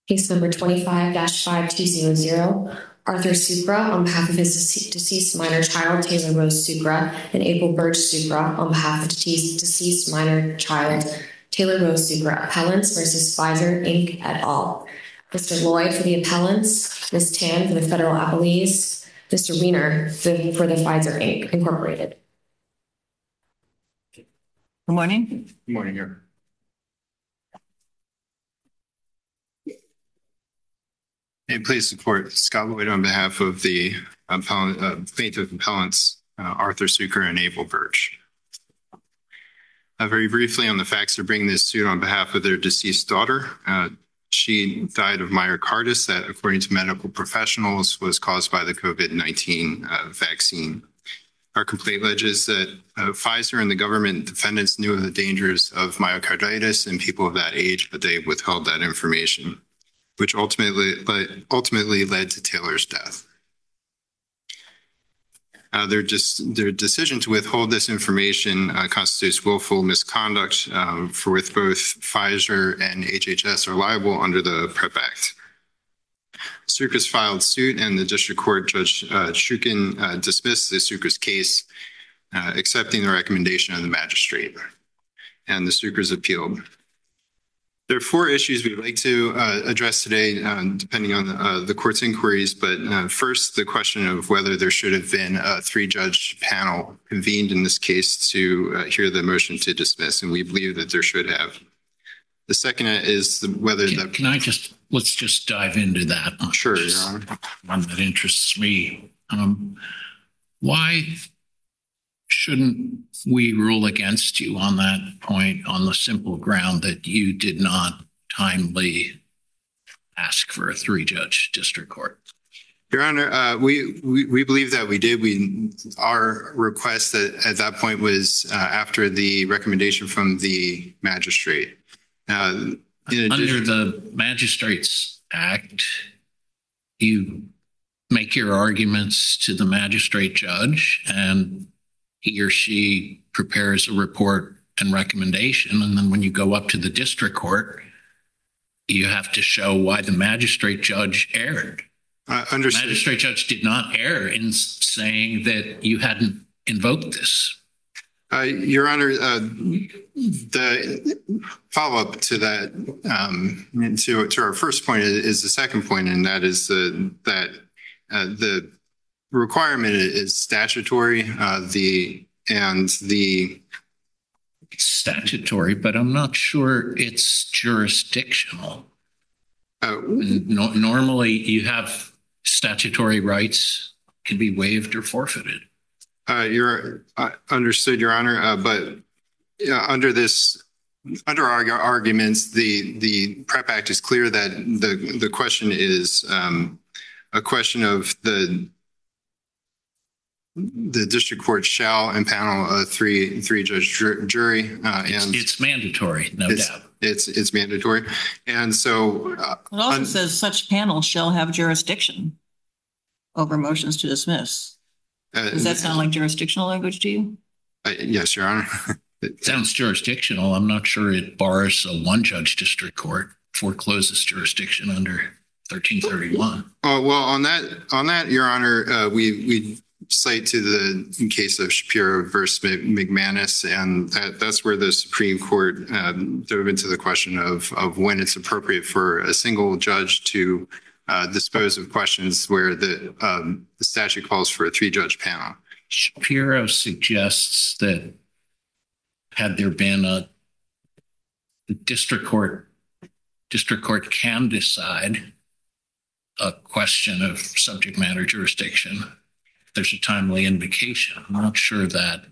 Case number 25-5200, Arthur Sucra on behalf of his deceased minor child, Taylor Rose Sucra, and April Birch Sucra on behalf of deceased minor child, Taylor Rose Sucra, appellants versus Pfizer, Inc. et al. Mr. Lloyd for the appellants, Ms. Tan for the federal appellees, Mr. Wiener for the Pfizer, Inc. Incorporated. Good morning. Good morning, Your please support Scott Lloyd on behalf of the plaintiff appellants Arthur Sucra and April Birch. Very briefly on the facts, they're bringing this suit on behalf of their deceased daughter. She died of myocarditis that, according to medical professionals, was caused by the COVID-19 vaccine. Our complaint alleges that Pfizer and the government defendants knew of the dangers of myocarditis in people of that age, but they withheld that information, which ultimately led to Taylor's death. Their decision to withhold this information constitutes willful misconduct for which both Pfizer and HHS are liable under the PrEP Act. Sucra's filed suit, and the district court Judge Shukin dismissed the Sucra's case, accepting the recommendation of the magistrate, and the Sucra's appealed. There are four issues we'd like to address today, depending on the court's inquiries. But first, the question of whether there should have been a three-judge panel convened in this case to hear the motion to dismiss, and we believe that there should have. The second is whether let's just dive into that. Sure, Your Honor. One that interests me. Why shouldn't we rule against you on that point on the simple ground that you did not timely ask for a three-judge district court? Your Honor, we believe that we did. Our request at that point was after the recommendation from the magistrate. Under the Magistrates Act, you make your arguments to the magistrate judge, and he or she prepares a report and recommendation. And then when you go up to the district court, you have to show why the magistrate judge erred. The magistrate judge did not err in saying that you hadn't invoked this. Your Honor, the follow-up to that, to our first point is the second point, and that is that the requirement is statutory. Statutory, but I'm not sure it's jurisdictional. Normally, you have statutory rights can be waived or forfeited. Understood, Your Honor. But under our arguments, the PrEP Act is clear that the question is a question of the district court shall impanel a three-judge jury. It's mandatory, no doubt. It's mandatory, and so it also says such panel shall have jurisdiction over motions to dismiss. Does that sound like jurisdictional language to you? Yes, Your Honor. It sounds jurisdictional. I'm not sure it bars a one-judge district court, forecloses jurisdiction under 1331. Well, on that, Your Honor, we cite to the case of Shapiro versus McManus, and that's where the Supreme Court dove into the question of when it's appropriate for a single judge to dispose of questions where the statute calls for a three-judge panel. Shapiro suggests that had there been a district court can decide a question of subject matter jurisdiction. There's a timely invocation. I'm not sure that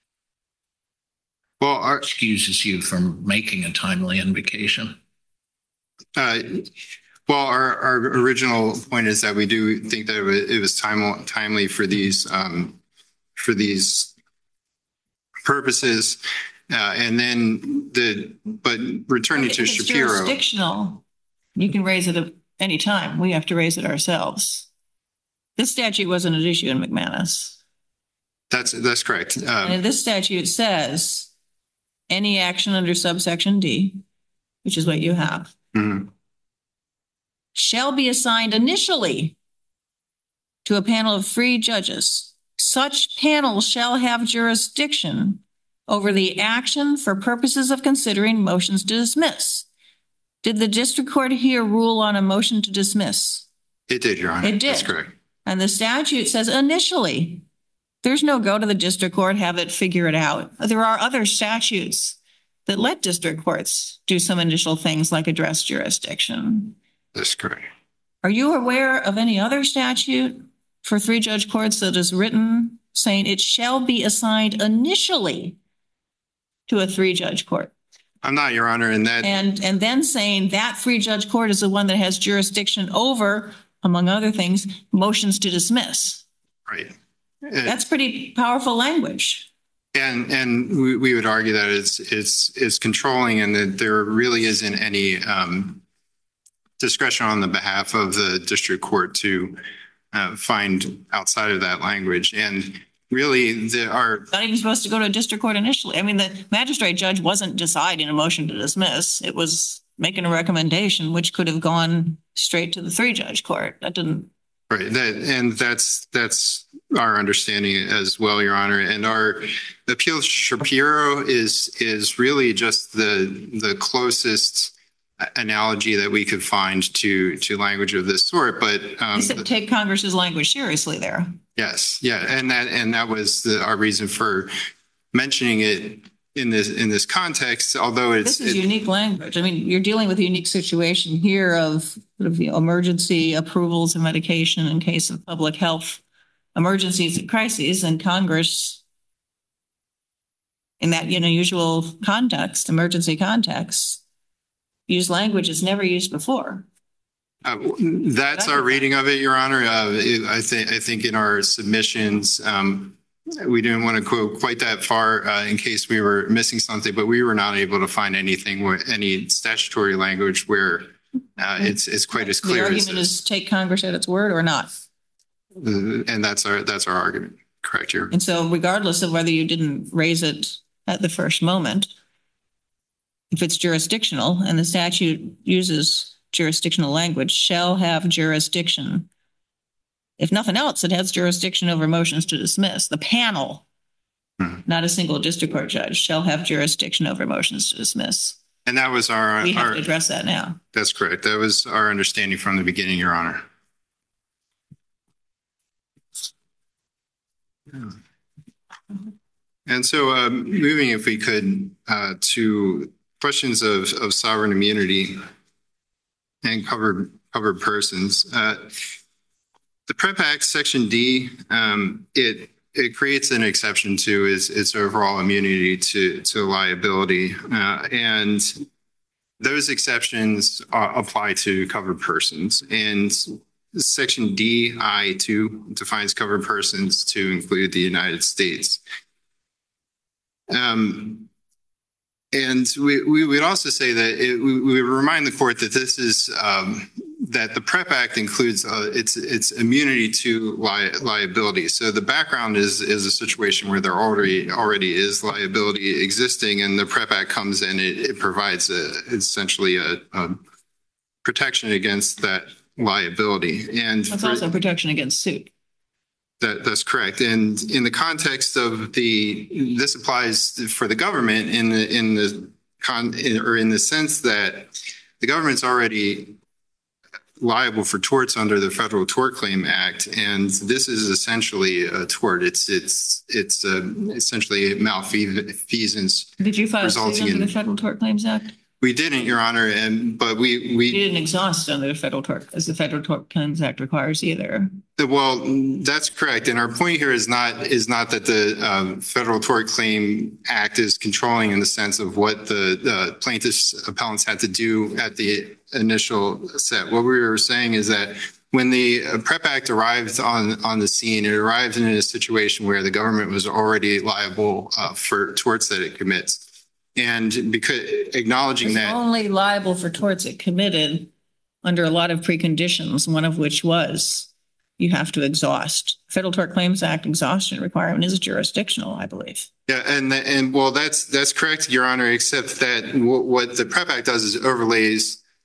excuses you from making a timely invocation. Well, our original point is that we do think that it was timely for these purposes, and then but returning to Shapiro, jurisdictional, you can raise it at any time. We have to raise it ourselves. This statute wasn't an issue in McManus. That's correct. And this statute says any action under subsection D, which is what you have. Mm-hmm. shall be assigned initially to a panel of 3 judges. Such panel shall have jurisdiction over the action for purposes of considering motions to dismiss. Did the district court here rule on a motion to dismiss? It did, Your Honor. It did. That's correct. And the statute says initially. There's no go to the district court, have it figure it out. There are other statutes that let district courts do some initial things like address jurisdiction. That's correct. Are you aware of any other statute for 3-judge courts that is written saying it shall be assigned initially to a 3-judge court? I'm not, Your Honor, and then saying that 3-judge court is the one that has jurisdiction over, among other things, motions to dismiss. Right. That's pretty powerful language. And we would argue that it's controlling, and that there really isn't any discretion on the behalf of the district court to find outside of that language. And really, not even supposed to go to a district court initially. I mean, the magistrate judge wasn't deciding a motion to dismiss. It was making a recommendation, which could have gone straight to the 3-judge court. That didn't. Right. That's our understanding as well, Your Honor. And our appeal Shapiro is really just the closest analogy that we could find to language of this sort. But you said take Congress's language seriously there. Yes. Yeah. And that was our reason for mentioning it in this context, although this is unique language. I mean, you're dealing with a unique situation here of sort of emergency approvals of medication in case of public health emergencies and crises, and Congress, in that usual context, emergency context, use language is never used before. That's our reading of it, Your Honor. I think in our submissions, we didn't want to quote quite that far in case we were missing something, but we were not able to find anything with any statutory language where it's quite as clear. The argument is take Congress at its word or not. And that's our argument. Correct, Your Honor. And so regardless of whether you didn't raise it at the first moment, if it's jurisdictional and the statute uses jurisdictional language, shall have jurisdiction. If nothing else, it has jurisdiction over motions to dismiss. The panel, not a single district court judge, shall have jurisdiction over motions to dismiss. And that was we have to address that now. That's correct. That was our understanding from the beginning, Your Honor. And so moving, if we could, to questions of sovereign immunity and covered persons. The PrEP Act, Section D, it creates an exception to its overall immunity to liability. And those exceptions apply to covered persons. And Section DI2 defines covered persons to include the United States. And we would also say that we would remind the court that this is that the PrEP Act includes its immunity to liability. So the background is a situation where there already is liability existing, and the PrEP Act comes in. It provides essentially a protection against that liability, and it's also protection against suit. That's correct. And in the context of this applies for the government in the sense that the government's already liable for torts under the Federal Tort Claim Act, and this is essentially a tort. It's essentially a malfeasance. Did you file suit under the Federal Tort Claims Act? We didn't, Your Honor, but we you didn't exhaust under the Federal Tort, as the Federal Tort Claims Act requires either. Well, that's correct, and our point here is not that the Federal Tort Claim Act is controlling in the sense of what the plaintiffs' appellants had to do at the initial set. What we were saying is that when the PrEP Act arrived on the scene, it arrived in a situation where the government was already liable for torts that it commits. And because acknowledging that only liable for torts it committed under a lot of preconditions, one of which was you have to exhaust. Federal Tort Claims Act exhaustion requirement is jurisdictional, I believe. Yeah, and well, that's correct, Your Honor, except that what the PrEP Act does is overlays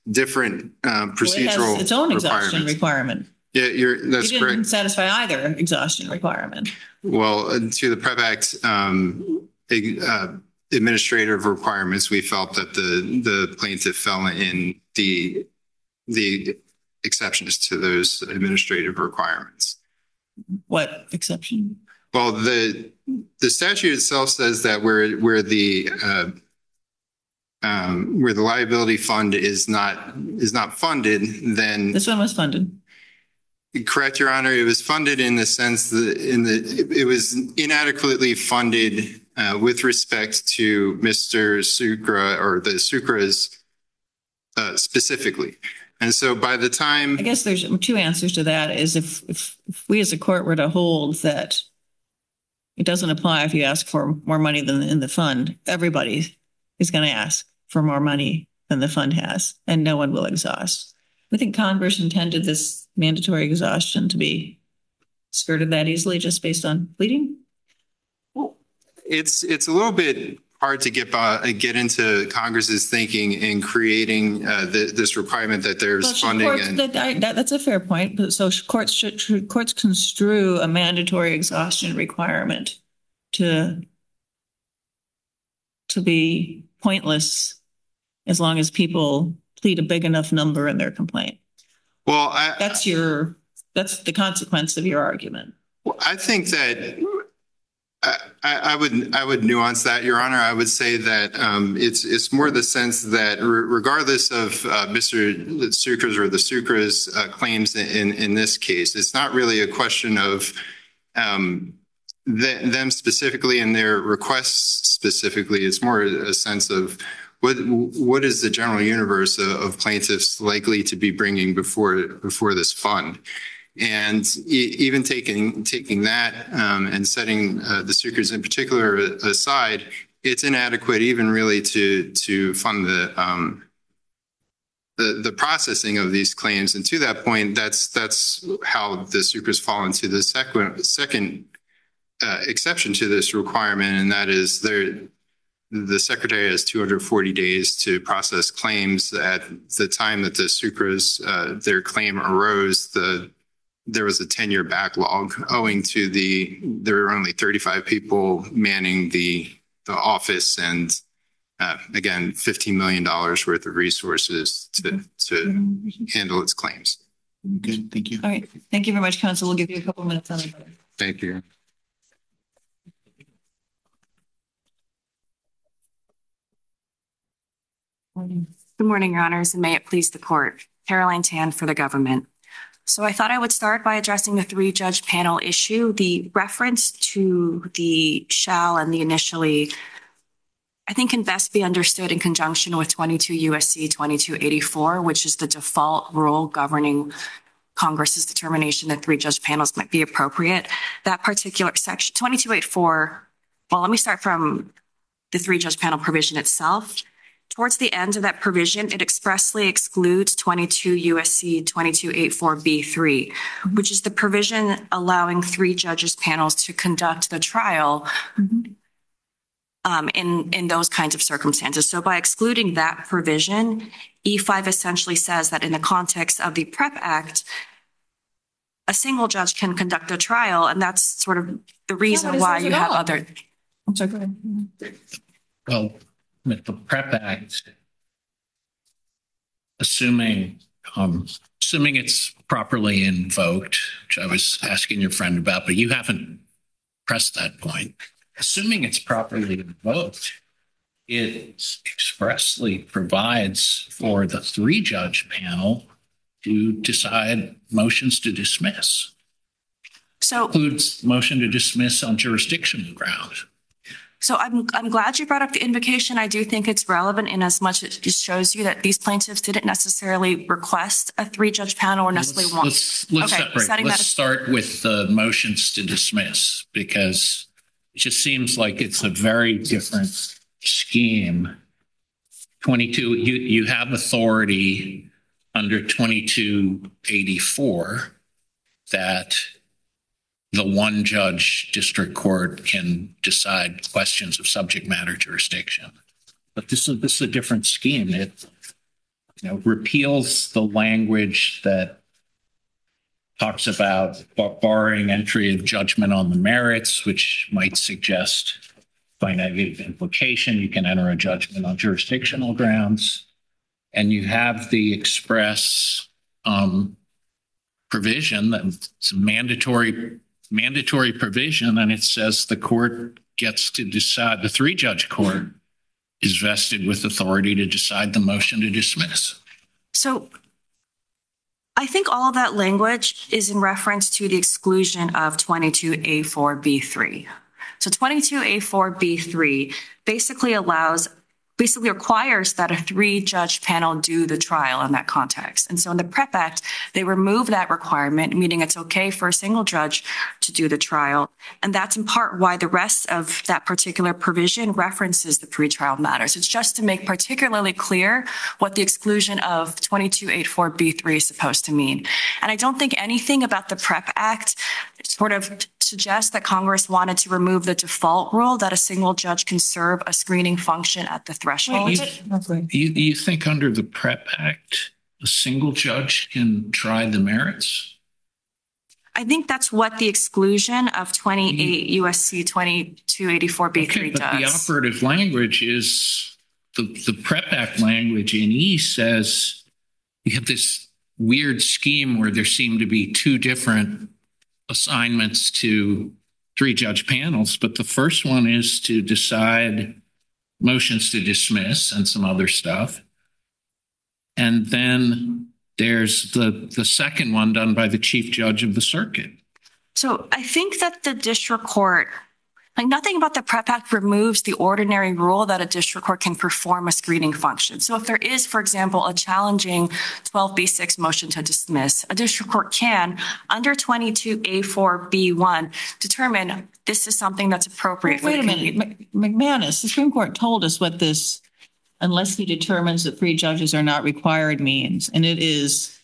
different Well, procedural it has its own exhaustion requirements. requirement. Yeah, that's You didn't correct. satisfy either exhaustion requirement. Well, to the PrEP Act administrative requirements, we felt that the plaintiff fell in the exceptions to those administrative requirements. What exception? Well, the statute itself says that where the liability fund is not funded, then This one was funded. correct, Your Honor. It was funded in the sense that it was inadequately funded with respect to Mr. Sucre or the Sucres specifically. And so by the time, I guess there's two answers to that. Is if we as a court were to hold that it doesn't apply if you ask for more money than in the fund, everybody is going to ask for more money than the fund has, and no one will exhaust. We think Congress intended this mandatory exhaustion to be skirted that easily just based on pleading. it's a little bit hard to get into Congress's thinking in creating this requirement that there's funding. That's a fair point. But so courts construe a mandatory exhaustion requirement to be pointless as long as people plead a big enough number in their complaint. Well, that's the consequence of your argument. I think that I would nuance that, Your Honor. I would say that it's more the sense that regardless of Mr. Sucre's or the Sucre's claims in this case, it's not really a question of them specifically and their requests specifically. It's more a sense of what is the general universe of plaintiffs likely to be bringing before this fund. And even taking that and setting the Sucres in particular aside, it's inadequate even really to fund the processing of these claims. And to that point, that's how the Sucres fall into the second exception to this requirement, and that is the Secretary has 240 days to process claims. At the time that the Sucres their claim arose, there was a 10-year backlog owing to there were only 35 people manning the office and again, $15 million worth of resources to handle its claims. Good, thank you. All right, thank you very much, counsel. We'll give you a couple of minutes on it. Thank you. Good morning, Your Honors, and may it please the court. Caroline Tan for the government. So I thought I would start by addressing the three-judge panel issue. The reference to the shall and the initially, I think, can best be understood in conjunction with 22 U.S.C. 2284, which is the default rule governing Congress's determination that three-judge panels might be appropriate. That particular section, 2284, well, let me start from the three-judge panel provision itself. Towards the end of that provision, it expressly excludes 22 U.S.C. 2284b3, which is the provision allowing three judges panels to conduct the trial in those kinds of circumstances. So by excluding that provision, E5 essentially says that in the context of the PrEP Act, a single judge can conduct a trial, and that's sort of the reason why you have other. I'm sorry, go ahead. Well, with the PrEP Act, assuming it's properly invoked, which I was asking your friend about, but you haven't pressed that point. Assuming it's properly invoked, it expressly provides for the three-judge panel to decide motions to dismiss. So includes motion to dismiss on jurisdictional grounds. So I'm glad you brought up the invocation. I do think it's relevant in as much as it shows you that these plaintiffs didn't necessarily request a three-judge panel or necessarily want. Let's separate. Let's start with the motions to dismiss, because it just seems like it's a very different scheme. 22, you have authority under 2284 that the one judge district court can decide questions of subject matter jurisdiction. But this is a different scheme. repeals the language that talks about barring entry of judgment on the merits, which might suggest by negative implication, you can enter a judgment on jurisdictional grounds. And you have the express provision that's a mandatory provision, and it says the court gets to decide, the three-judge court is vested with authority to decide the motion to dismiss. So I think all of that language is in reference to the exclusion of 22A4B3. So 22A4B3 basically requires that a three-judge panel do the trial in that context. And so in the PREP Act, they remove that requirement, meaning it's okay for a single judge to do the trial. And that's in part why the rest of that particular provision references the pretrial matters. It's just to make particularly clear what the exclusion of 22A4B3 is supposed to mean. And I don't think anything about the PREP Act sort of suggests that Congress wanted to remove the default rule that a single judge can serve a screening function at the threshold. You think under the PREP Act, a single judge can try the merits? I think that's what the exclusion of 28 USC 2284B3 does. But the operative language is the PREP Act language in E says you have this weird scheme where there seem to be two different assignments to three-judge panels, but the first one is to decide motions to dismiss and some other stuff. And then there's the second one done by the chief judge of the circuit. So I think that the district court, nothing about the PREP Act removes the ordinary rule that a district court can perform a screening function. So if there is, for example, a challenging 12B6 motion to dismiss, a district court can, under 22A4B1, determine this is something that's appropriate. Wait a minute. McManus, the Supreme Court told us what this, unless he determines that three judges are not required, means. And it is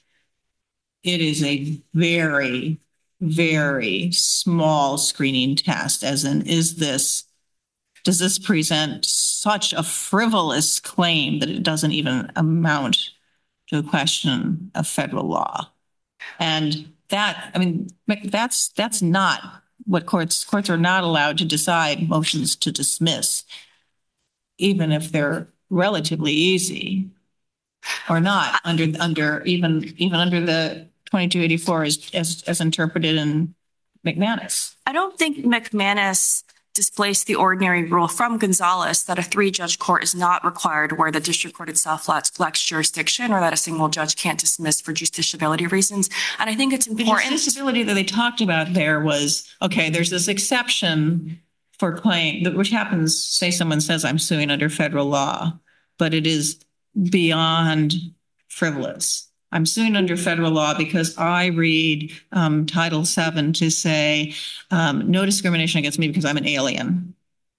a very, very small screening test, as in, does this present such a frivolous claim that it doesn't even amount to a question of federal law? And that's not what courts are not allowed to decide motions to dismiss, even if they're relatively easy or not under the 2284 as interpreted in McManus. I don't think McManus displaced the ordinary rule from Gonzalez that a three-judge court is not required where the district court itself lacks jurisdiction, or that a single judge can't dismiss for justiciability reasons. And I think it's important. The justiciability that they talked about there was, okay, there's this exception for claim, which happens, say someone says I'm suing under federal law, but it is beyond frivolous. I'm suing under federal law because I read Title VII to say no discrimination against me because I'm an alien.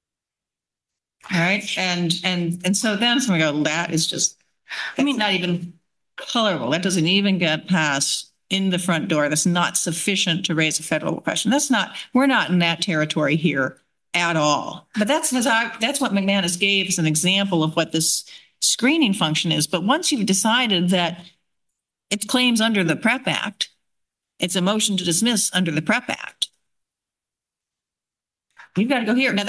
All right. And so then someone go, that is just, not even colorable. That doesn't even get past in the front door. That's not sufficient to raise a federal question. We're not in that territory here at all. But that's what McManus gave as an example of what this screening function is. But once you've decided that it claims under the PREP Act, it's a motion to dismiss under the PREP Act, you've got to go here. Now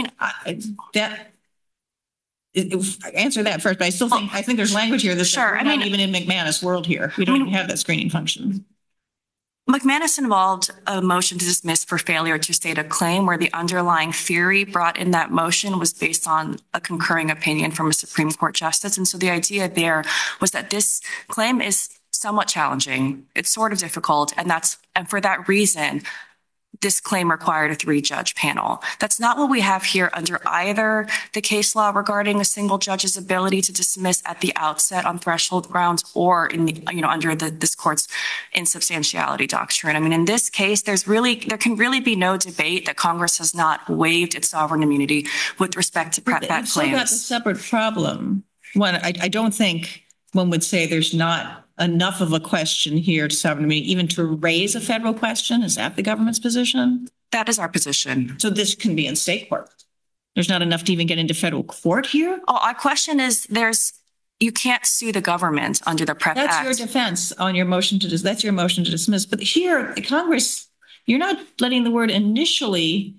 answer that first, but I think there's language here that's not even in McManus world here. We don't even have that screening function. McManus involved a motion to dismiss for failure to state a claim where the underlying theory brought in that motion was based on a concurring opinion from a Supreme Court justice. And so the idea there was that this claim is somewhat challenging. It's sort of difficult. And for that reason, this claim required a three-judge panel. That's not what we have here under either the case law regarding a single judge's ability to dismiss at the outset on threshold grounds, or under this court's insubstantiality doctrine. In this case, there can really be no debate that Congress has not waived its sovereign immunity with respect to PREP Act claims. That's a separate problem. One, I don't think one would say there's not enough of a question here to sovereign immunity, even to raise a federal question. Is that the government's position? That is our position. So this can be in state court. There's not enough to even get into federal court here? Our question is you can't sue the government under the PREP That's Act. your defense on your motion to that's your motion to dismiss. But here, Congress, you're not letting the word initially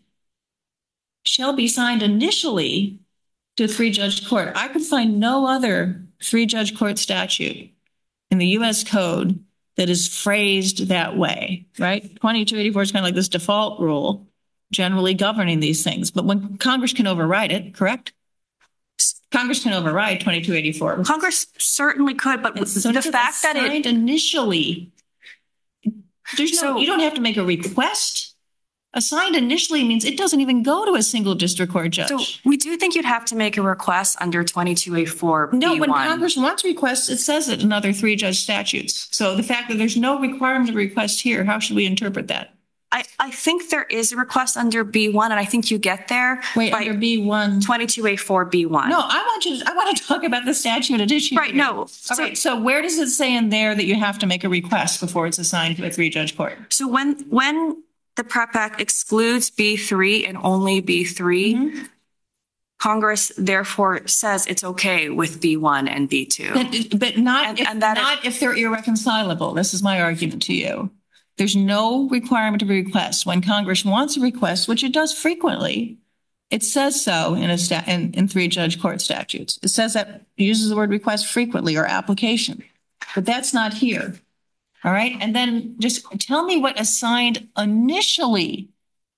shall be signed initially to a three-judge court. I could find no other three-judge court statute in the U.S. Code that is phrased that way, right? 2284 is kind of like this default rule generally governing these things. But when Congress can override it, correct? Congress can override 2284. Congress certainly could, but So the fact that it initially, there's no, you don't have to make a request. Assigned initially means it doesn't even go to a single district court judge. So we do think you'd have to make a request under 2284 B1. No, when Congress wants requests, it says it in other three-judge statutes. So the fact that there's no requirement to request here, how should we interpret that? I think there is a request under B1, and I think you get there. Wait, under B1? 2284 B1. No, I want to talk about the statute at issue. Right, no. All right, so where does it say in there that you have to make a request before it's assigned to a three-judge court? So when the PREP Act excludes B3 and only B3, Congress therefore says it's okay with B1 and B2. But not if they're irreconcilable. This is my argument to you. There's no requirement of a request. When Congress wants a request, which it does frequently, it says so in three-judge court statutes. It says that it uses the word request frequently or application, but that's not here. All right. And then just tell me what assigned initially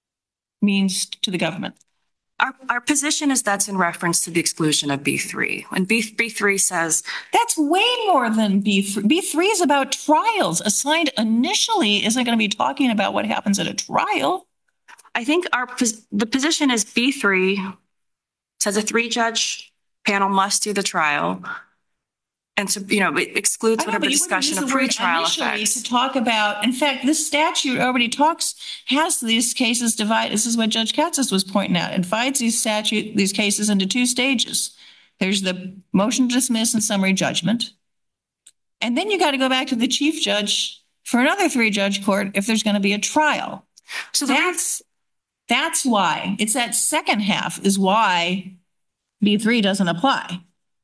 means to the government. Our position is that's in reference to the exclusion of B3. When B3 says... That's way more than B3. B3 is about trials. Assigned initially isn't going to be talking about what happens at a trial. I think the position is B3 says a three-judge panel must do the trial. And so, it excludes whatever discussion of pre-trial effects. To talk about, in fact, this statute already has these cases divided. This is what Judge Katsas was pointing out. It divides these cases into two stages. There's the motion to dismiss and summary judgment. And then you got to go back to the chief judge for another three-judge court if there's going to be a trial. So that's why. It's that second half is why B3 doesn't apply.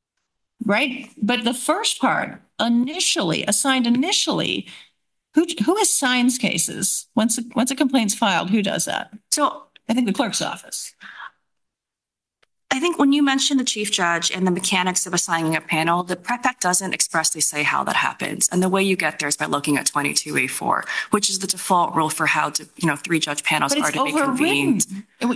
Right? But the first part, assigned initially, who assigns cases? Once a complaint's filed, who does that? So I think the clerk's office. I think when you mention the chief judge and the mechanics of assigning a panel, the PREP Act doesn't expressly say how that happens. And the way you get there is by looking at 2284, which is the default rule for how to, three-judge panels are to be convened.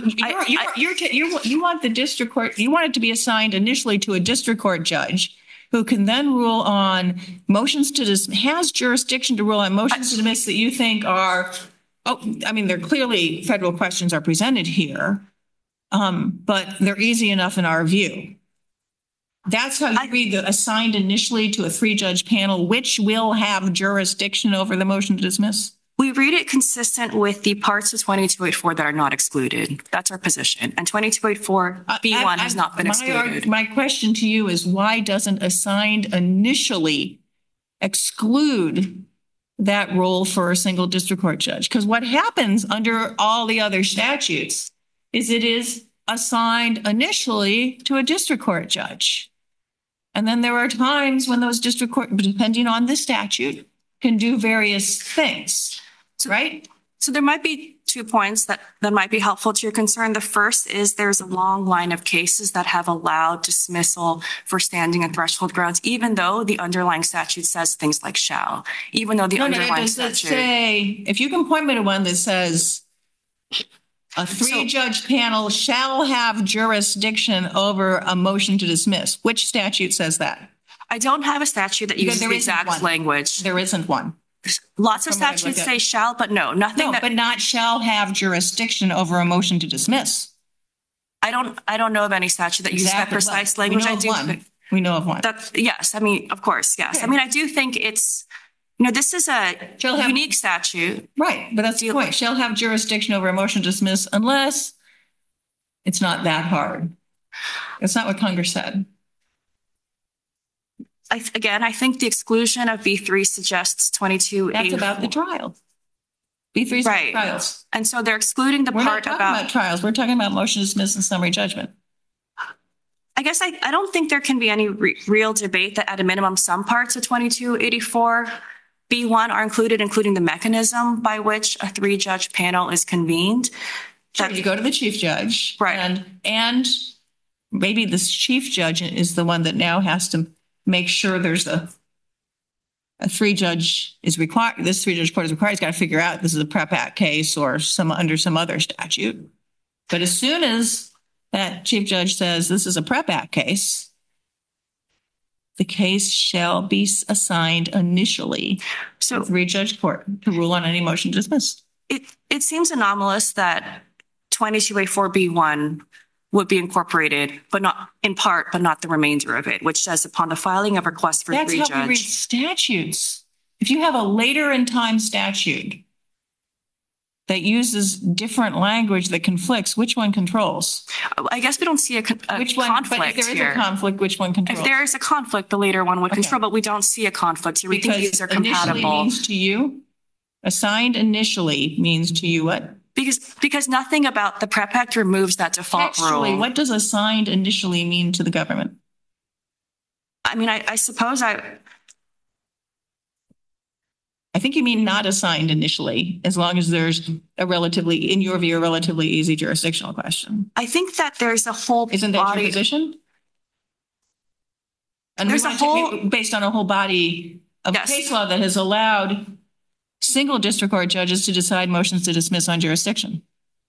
You want the district court, you want it to be assigned initially to a district court judge who can then rule on motions to dismiss, has jurisdiction to rule on motions to dismiss that you think are, they're clearly federal questions are presented here. But they're easy enough in our view. That's how you read the assigned initially to a three-judge panel, which will have jurisdiction over the motion to dismiss. We read it consistent with the parts of 2284 that are not excluded. That's our position. And 2284 B1 has not been excluded. My question to you is why doesn't assigned initially exclude that role for a single district court judge? Because what happens under all the other statutes is it is assigned initially to a district court judge. And then there are times when those district court, depending on the statute, can do various things, right? So there might be 2 points that might be helpful to your concern. The first is there's a long line of cases that have allowed dismissal for standing and threshold grounds, even though the underlying statute says things like shall, even though the underlying statute... say, if you can point me to one that says... A three-judge panel shall have jurisdiction over a motion to dismiss. Which statute says that? I don't have a statute that uses the exact language. There isn't one. Lots of statutes say shall, but nothing. No, but not shall have jurisdiction over a motion to dismiss. I don't know of any statute that uses that precise language. We know of one. Yes. Of course. Yes. Okay. I do think it's... this is a unique statute. Right, but that's the point. Shall have jurisdiction over a motion to dismiss unless it's not that hard. That's not what Congress said. I think the exclusion of B3 suggests 2284. That's about the trial. B3 is about trials. And so they're excluding the part about... We're not talking about trials. We're talking about motion to dismiss and summary judgment. I guess I don't think there can be any real debate that at a minimum some parts of 2284B1 are included, including the mechanism by which a 3-judge panel is convened. Sure, you go to the chief judge. Right. And maybe this chief judge is the one that now has to make sure there's a 3-judge is required. This 3-judge court is required. He's got to figure out this is a PrEP Act case or under some other statute. But as soon as that chief judge says this is a PrEP Act case, the case shall be assigned initially to a 3-judge court to rule on any motion to dismiss. It seems anomalous that 2284B1 would be incorporated, but not in part, but not the remainder of it, which says upon the filing of requests for 3-judge. That's how we read statutes. If you have a later in time statute that uses different language that conflicts, which one controls? I guess we don't see a conflict But if there is a conflict, which one controls? If there is a conflict, the later one would control, but we don't see a conflict here. We think these are compatible. Initially means to you? Assigned initially means to you what? Because nothing about the PrEP Act removes that default Textually, rule. what does assigned initially mean to the government? I mean, I suppose I think you mean not assigned initially, as long as there's a relatively, in your view, a relatively easy jurisdictional question. I think that there's a whole Isn't that your position? And there's a whole based on a whole body of case law that has allowed single district court judges to decide motions to dismiss on jurisdiction.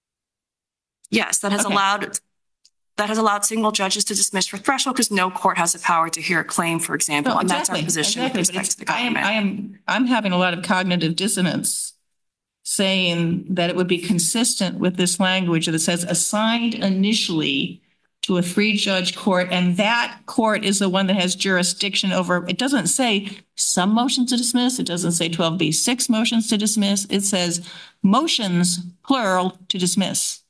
Yes, that has allowed single judges to dismiss for threshold because no court has the power to hear a claim, for example. And that's our position with respect to the government. I'm having a lot of cognitive dissonance saying that it would be consistent with this language that says assigned initially to a 3-judge court, and that court is the one that has jurisdiction over. It doesn't say some motions to dismiss. It doesn't say 12B6 motions to dismiss. It says motions, plural, to dismiss.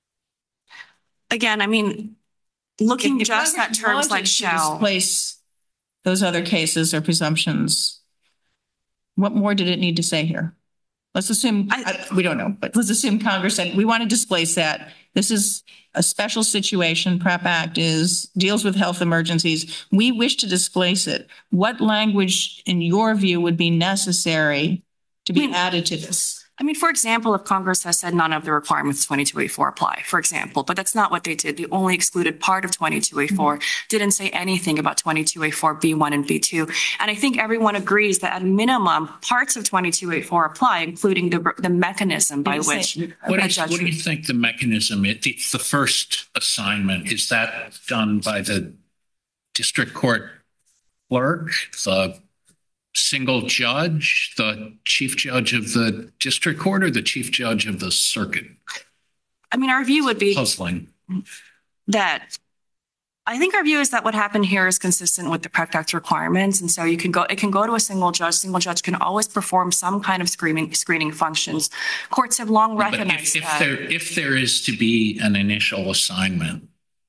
Again, I mean, looking just at terms like shall. Displace those other cases or presumptions, what more did it need to say here? Let's assume, we don't know, but let's assume Congress said, we want to displace that. This is a special situation. PrEP Act deals with health emergencies. We wish to displace it. What language, in your view, would be necessary to be added to this? I mean, for example, if Congress has said none of the requirements of 2284 apply, for example, but that's not what they did. The only excluded part of 2284 didn't say anything about 2284 B1 and B2. And I think everyone agrees that at minimum, parts of 2284 apply, including the mechanism by which what do you think the mechanism is? It's the first assignment. Is that done by the district court clerk, the single judge, the chief judge of the district court, or the chief judge of the circuit? I mean, our view would be puzzling. That I think our view is that what happened here is consistent with the PrEP Act requirements. And so it can go to a single judge. Single judge can always perform some kind of screening functions. Courts have long recognized that. If there is to be an initial assignment,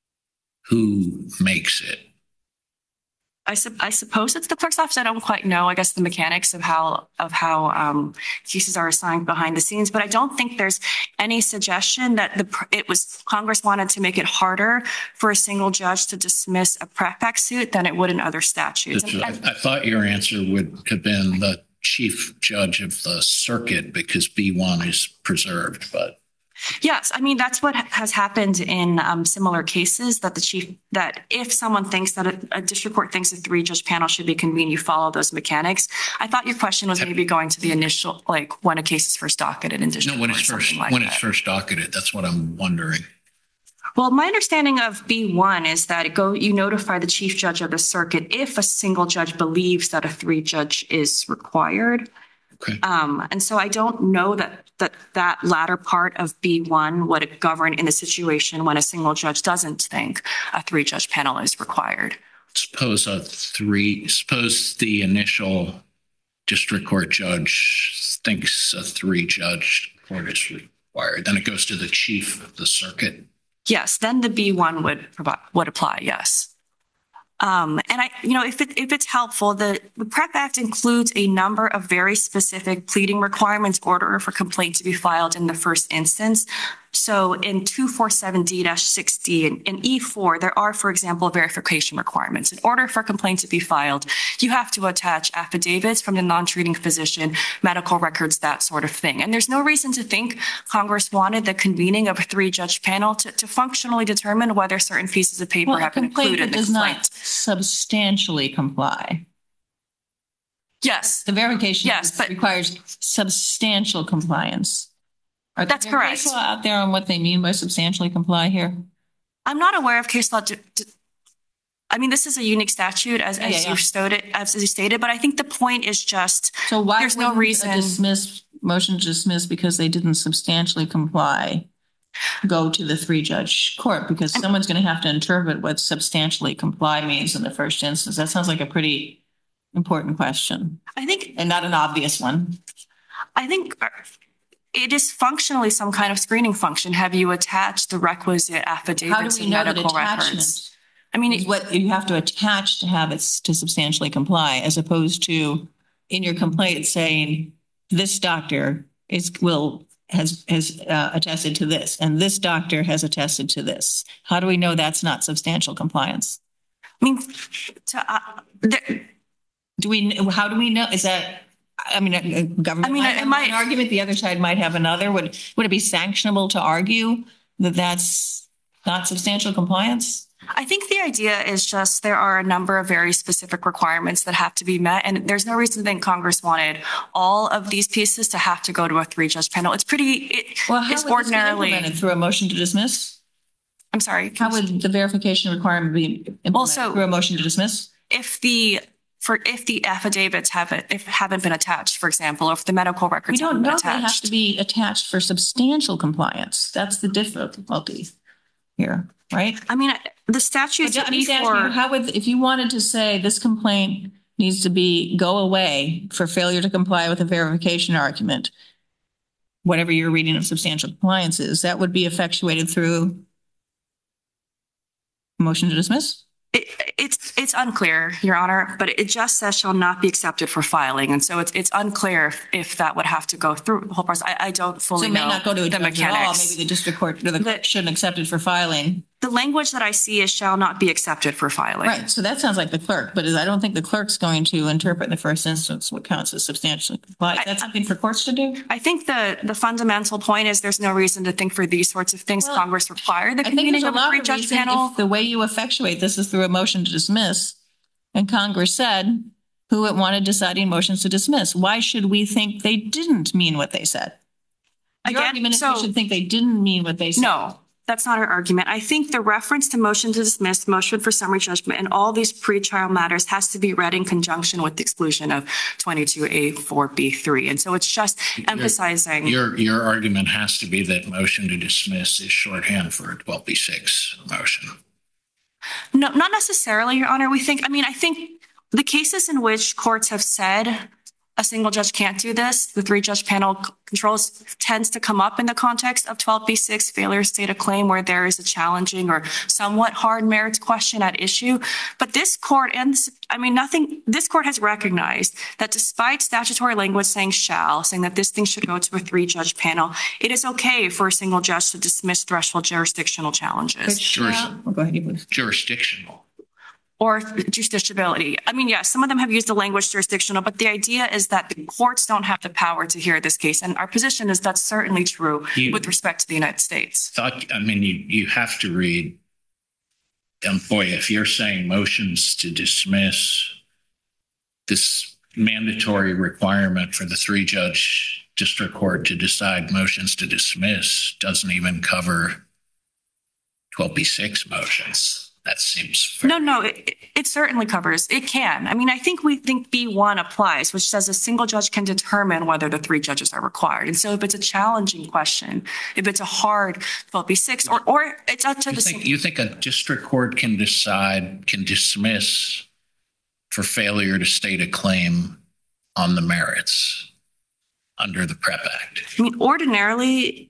who makes it? I suppose it's the clerk's office. I don't quite know, I guess, the mechanics of how cases are assigned behind the scenes. But I don't think there's any suggestion that Congress wanted to make it harder for a single judge to dismiss a PrEP Act suit than it would in other statutes. I thought your answer would have been the chief judge of the circuit because B1 is preserved, but. Yes, I mean, that's what has happened in similar cases, that if someone thinks that a district court thinks a 3-judge panel should be convened, you follow those mechanics. I thought your question was maybe going to the initial, like when a case is first docketed in district court. No, when it's first docketed, that's what I'm wondering. Well, my understanding of B1 is that you notify the chief judge of the circuit if a single judge believes that a 3-judge is required. Okay. And so I don't know that latter part of B1 would govern in the situation when a single judge doesn't think a 3-judge panel is required. Suppose the initial district court judge thinks a 3-judge court is required. Then it goes to the chief of the circuit. Yes, then the B1 would apply. Yes. And if it's helpful, the PrEP Act includes a number of very specific pleading requirements in order for complaint to be filed in the first instance. So in 247D-6D and E4, there are, for example, verification requirements. In order for a complaint to be filed, you have to attach affidavits from the non-treating physician, medical records, that sort of thing. And there's no reason to think Congress wanted the convening of a 3-judge panel to functionally determine whether certain pieces of paper have been included in the does complaint. not substantially comply. Yes. The verification but requires substantial compliance. That's correct. Case law out there on what they mean by substantially comply here? I'm not aware of case law. I mean, this is a unique statute, as you stated, but I think the point is just so why there's no reason motion to dismiss because they didn't substantially comply go to the 3-judge court, because someone's going to have to interpret what substantially comply means in the first instance. That sounds like a pretty important question. I think, and not an obvious one. I think it is functionally some kind of screening function. Have you attached the requisite affidavits and medical records? I mean, it's what you have to attach to have it to substantially comply, as opposed to in your complaint saying this doctor has attested to this, and this doctor has attested to this. How do we know that's not substantial compliance? I mean, how do we know? Is that, I mean, a government might have an argument, the other side might have another. Would it be sanctionable to argue that that's not substantial compliance? I think the idea is just there are a number of very specific requirements that have to be met, and there's no reason to think Congress wanted all of these pieces to have to go to a 3-judge panel. It's it's ordinarily implemented through a motion to dismiss. I'm sorry. How would the verification requirement be implemented through a motion to dismiss? If the affidavits haven't been attached, for example, or if the medical records haven't been attached. We don't know they have to be attached for substantial compliance. That's the difficulty here, right? I mean, the statute. How would, if you wanted to say this complaint needs to go away for failure to comply with a verification argument, whatever your reading of substantial compliance is, that would be effectuated through a motion to dismiss? It's unclear, Your Honor, but it just says shall not be accepted for filing. And so it's unclear if that would have to go through the whole process. I don't fully know. So it may not go to a judge at all. Maybe the district court shouldn't accept it for filing. The language that I see is shall not be accepted for filing. Right. So that sounds like the clerk, but I don't think the clerk's going to interpret in the first instance what counts as substantially compliant. That's something for courts to do? I think the fundamental point is there's no reason to think for these sorts of things Congress require the convening of a 3-judge panel. The way you effectuate this is through a motion to dismiss, and Congress said who it wanted deciding motions to dismiss. Why should we think they didn't mean what they said? Your argument is we should think they didn't mean what they said. No. That's not our argument. I think the reference to motion to dismiss, motion for summary judgment, and all these pre-trial matters has to be read in conjunction with the exclusion of 22A4B3. And so it's just emphasizing. Your argument has to be that motion to dismiss is shorthand for a 12B6 motion. No, not necessarily, Your Honor. I think the cases in which courts have said a single judge can't do this, the 3-judge panel controls, tends to come up in the context of 12B6 failure to state a claim where there is a challenging or somewhat hard merits question at issue. But this court this court has recognized that despite statutory language saying that this thing should go to a 3-judge panel, it is okay for a single judge to dismiss threshold jurisdictional challenges. Go ahead, please. Jurisdictional. Or justiciability. Some of them have used the language jurisdictional, but the idea is that the courts don't have the power to hear this case. And our position is that's certainly true with respect to the United States. You have to read, if you're saying motions to dismiss, this mandatory requirement for the 3-judge district court to decide motions to dismiss doesn't even cover 12B6 motions. That seems fair. No, it certainly covers. It can. I think we think B1 applies, which says a single judge can determine whether the 3 judges are required. And so if it's a challenging question, if it's a hard 12B6, or it's up to you think a district court can dismiss for failure to state a claim on the merits under the PrEP Act? Ordinarily,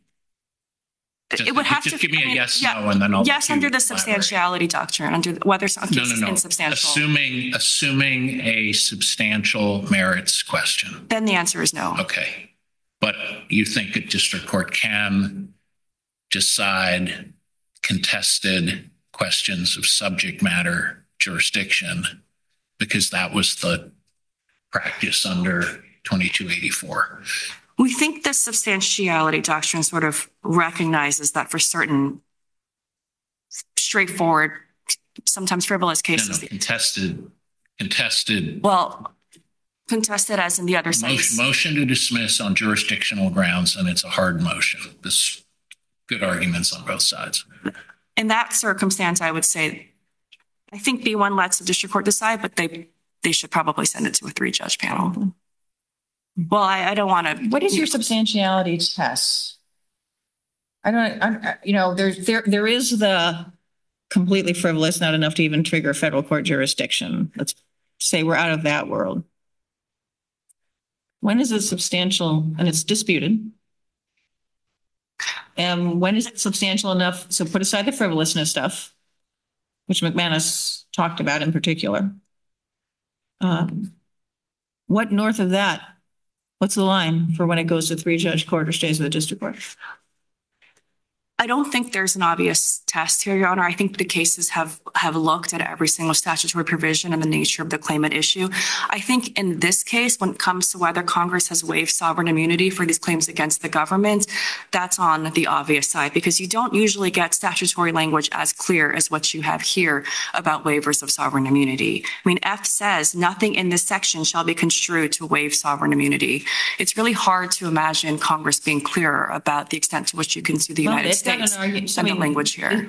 it would have to give me a yes, no, and then I'll yes under the substantiality doctrine, under whether something is insubstantial. Assuming a substantial merits question. Then the answer is no. Okay, but you think a district court can decide contested questions of subject matter jurisdiction because that was the practice under 2284. We think the substantiality doctrine sort of recognizes that for certain straightforward, sometimes frivolous cases. No, contested. Well, contested as in the other side. Motion to dismiss on jurisdictional grounds, and it's a hard motion. There's good arguments on both sides. In that circumstance, I would say, I think B1 lets the district court decide, but they should probably send it to a 3-judge panel. Well, I don't want to. What is your substantiality test? There is the completely frivolous, not enough to even trigger federal court jurisdiction. Let's say we're out of that world. When is it substantial and it's disputed? And when is it substantial enough? So put aside the frivolousness stuff, which McManus talked about in particular. What north of that? What's the line for when it goes to 3-judge court or stays with the district court? I don't think there's an obvious test here, Your Honor. I think the cases have looked at every single statutory provision and the nature of the claimant issue. I think in this case, when it comes to whether Congress has waived sovereign immunity for these claims against the government, that's on the obvious side because you don't usually get statutory language as clear as what you have here about waivers of sovereign immunity. I mean, F says nothing in this section shall be construed to waive sovereign immunity. It's really hard to imagine Congress being clearer about the extent to which you can sue the United States. And the language here.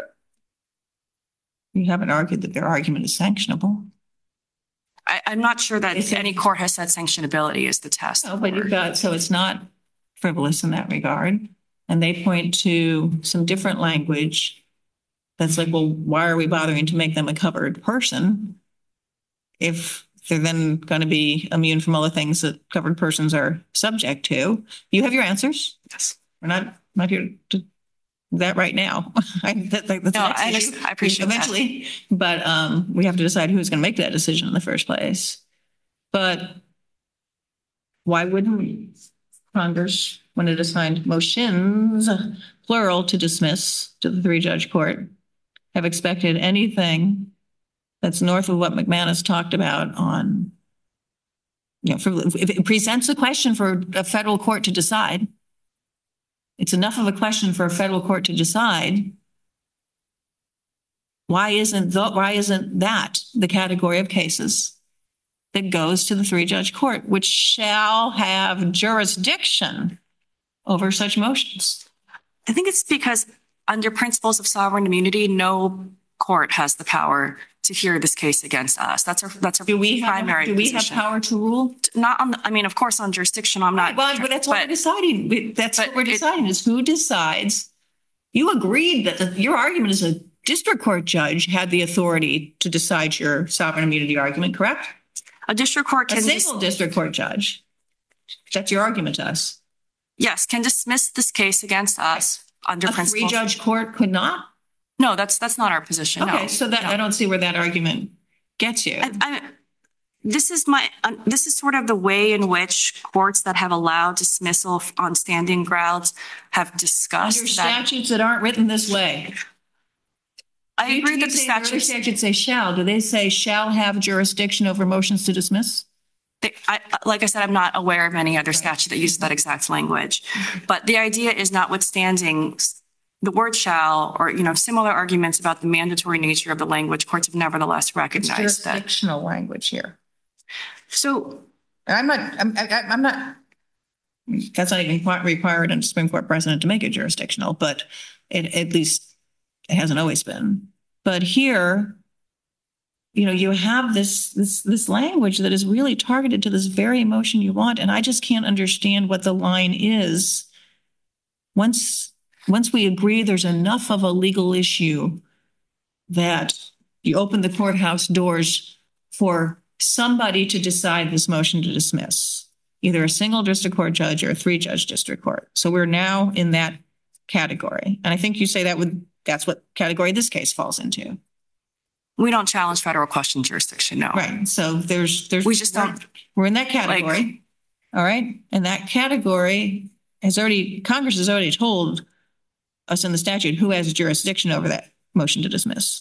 You haven't argued that their argument is sanctionable. I'm not sure that any court has said sanctionability is the test. Oh, but you've got, so it's not frivolous in that regard. And they point to some different language that's like, well, why are we bothering to make them a covered person if they're then going to be immune from all the things that covered persons are subject to? You have your answers. Yes. We're not here to that right now. I appreciate eventually, but we have to decide who's going to make that decision in the first place. But why wouldn't Congress, when it assigned motions, plural, to dismiss to the 3-judge court, have expected anything that's north of what McManus talked about on, if it presents a question for a federal court to decide, it's enough of a question for a federal court to decide. Why isn't that the category of cases that goes to the 3-judge court, which shall have jurisdiction over such motions? I think it's because under principles of sovereign immunity, no court has the power to hear this case against us. That's our primary position. Do we have power to rule? Not on. Of course, on jurisdiction, I'm not. Well, but that's what we're deciding. What we're deciding is who decides. You agreed that your argument as a district court judge had the authority to decide your sovereign immunity argument, correct? A district court can. A single district court judge. That's your argument to us. Yes, can dismiss this case against us under principles. A 3-judge court could not. No, that's not our position. Okay, no. So that I don't see where that argument gets you. This is sort of the way in which courts that have allowed dismissal on standing grounds have discussed Under statutes that aren't written this way. I agree that the statutes say shall. Do they say shall have jurisdiction over motions to dismiss? Like I said, I'm not aware of any other statute that uses that exact language. But the idea is, notwithstanding the word shall, or similar arguments about the mandatory nature of the language, courts have nevertheless recognized it's jurisdictional language here. So I'm not. That's not even required in a Supreme Court precedent to make it jurisdictional, but at least it hasn't always been. But here, you have this language that is really targeted to this very emotion you want, and I just can't understand what the line is. Once we agree there's enough of a legal issue that you open the courthouse doors for somebody to decide this motion to dismiss, either a single district court judge or a 3-judge district court. So we're now in that category. And I think you say that's what category this case falls into. We don't challenge federal question jurisdiction, no. Right. So we just don't. We're in that category. All right. And that category Congress has already told us in the statute who has jurisdiction over that motion to dismiss.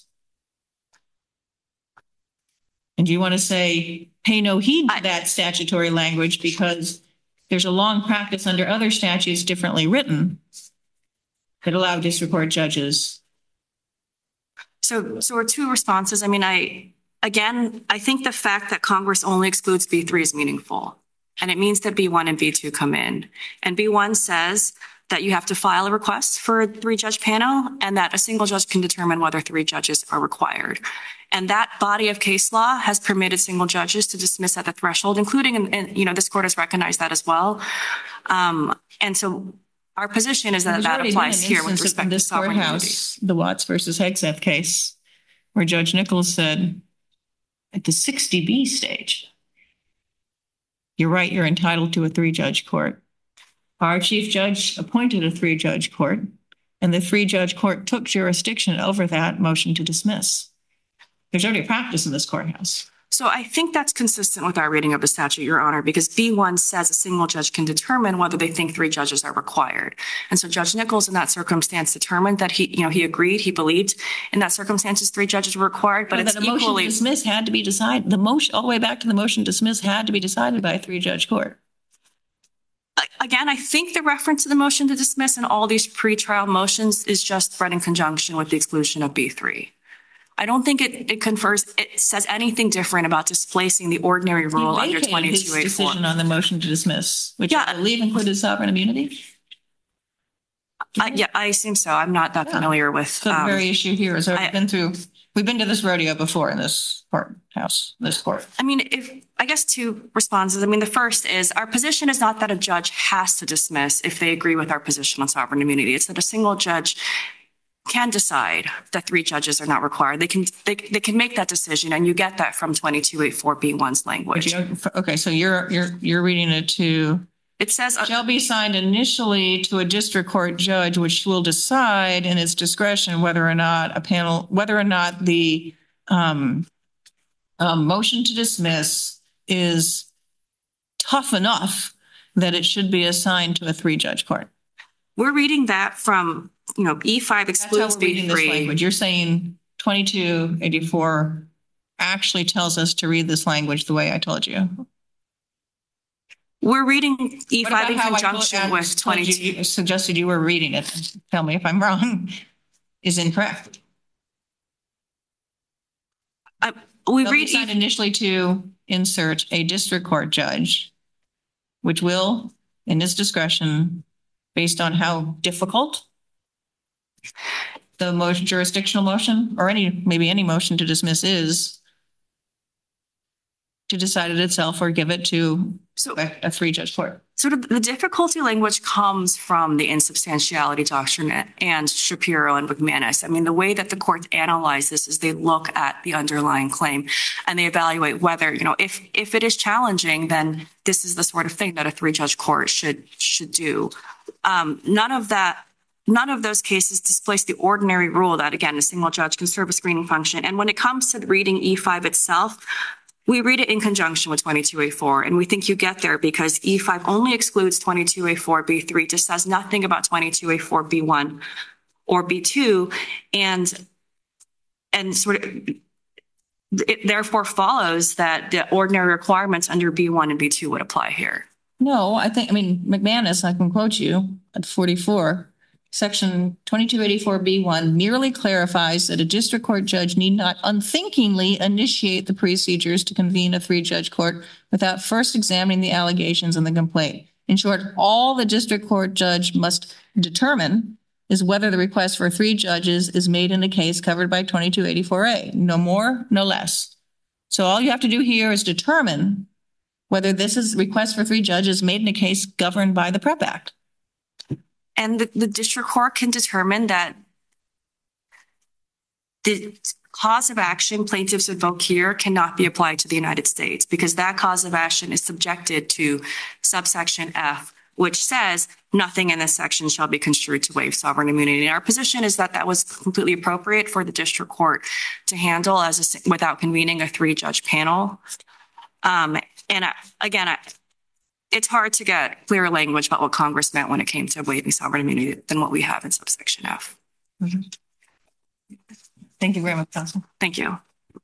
And do you want to say, pay no heed to that statutory language because there's a long practice under other statutes differently written that allow district court judges? So are two responses. I mean, I think the fact that Congress only excludes B3 is meaningful. And it means that B1 and B2 come in. And B1 says that you have to file a request for a 3-judge panel and that a single judge can determine whether 3 judges are required. And that body of case law has permitted single judges to dismiss at the threshold, including, this court has recognized that as well. And so our position is that that applies here with respect to sovereign immunity. The Watts versus Hegseth case, where Judge Nichols said at the 60B stage, you're right, you're entitled to a 3-judge court. Our chief judge appointed a 3-judge court, and the 3-judge court took jurisdiction over that motion to dismiss. There's already a practice in this courthouse. So I think that's consistent with our reading of the statute, Your Honor, because B1 says a single judge can determine whether they think 3 judges are required. And so Judge Nichols in that circumstance determined that he agreed, he believed in that circumstances 3 judges were required, but it's equally. The motion to dismiss had to be decided. The motion, all the way back to the motion to dismiss, had to be decided by a 3-judge court. Again, I think the reference to the motion to dismiss and all these pretrial motions is just read in conjunction with the exclusion of B3. I don't think it says anything different about displacing the ordinary rule under 2284. His decision on the motion to dismiss, which I believe included sovereign immunity. I assume so. I'm not that familiar with. So the very issue here is we've been to this rodeo before in this courthouse, this court. I mean, I guess 2 responses. I mean, the first is our position is not that a judge has to dismiss if they agree with our position on sovereign immunity. It's that a single judge can decide that 3 judges are not required. They can make that decision, and you get that from 2284B1's language. Okay, so you're reading it to. It says shall be assigned initially to a district court judge, which will decide in its discretion whether or not the motion to dismiss is tough enough that it should be assigned to a 3-judge court. We're reading that from. E5 excludes B3. You're saying 2284 actually tells us to read this language the way I told you. We're reading E5 in conjunction with 22. You suggested you were reading it. Tell me if I'm wrong. Is incorrect. We read initially to insert a district court judge, which will, in its discretion, based on how difficult the motion, jurisdictional motion, or maybe any motion to dismiss is, to decide it itself or give it to a 3-judge court. So the difficulty language comes from the insubstantiality doctrine and Shapiro and McManus. I mean, the way that the courts analyze this is they look at the underlying claim and they evaluate whether, if it is challenging, then this is the sort of thing that a 3-judge court should do. None of those cases displace the ordinary rule that, again, a single judge can serve a screening function. And when it comes to reading E5 itself, we read it in conjunction with 2284. And we think you get there because E5 only excludes 2284B3, just says nothing about 2284B1 or B2. And sort of it therefore follows that the ordinary requirements under B1 and B2 would apply here. No, McManus, I can quote you at 44. Section 2284B1 merely clarifies that a district court judge need not unthinkingly initiate the procedures to convene a 3-judge court without first examining the allegations in the complaint. In short, all the district court judge must determine is whether the request for 3 judges is made in a case covered by 2284A. No more, no less. So all you have to do here is determine whether this is request for 3 judges made in a case governed by the PREP Act. And the district court can determine that the cause of action plaintiffs invoke here cannot be applied to the United States because that cause of action is subjected to subsection F, which says nothing in this section shall be construed to waive sovereign immunity. And our position is that that was completely appropriate for the district court to handle without convening a 3-judge panel. it's hard to get clearer language about what Congress meant when it came to waiving sovereign immunity than what we have in subsection F. Mm-hmm. Thank you very much, Counsel. Thank you.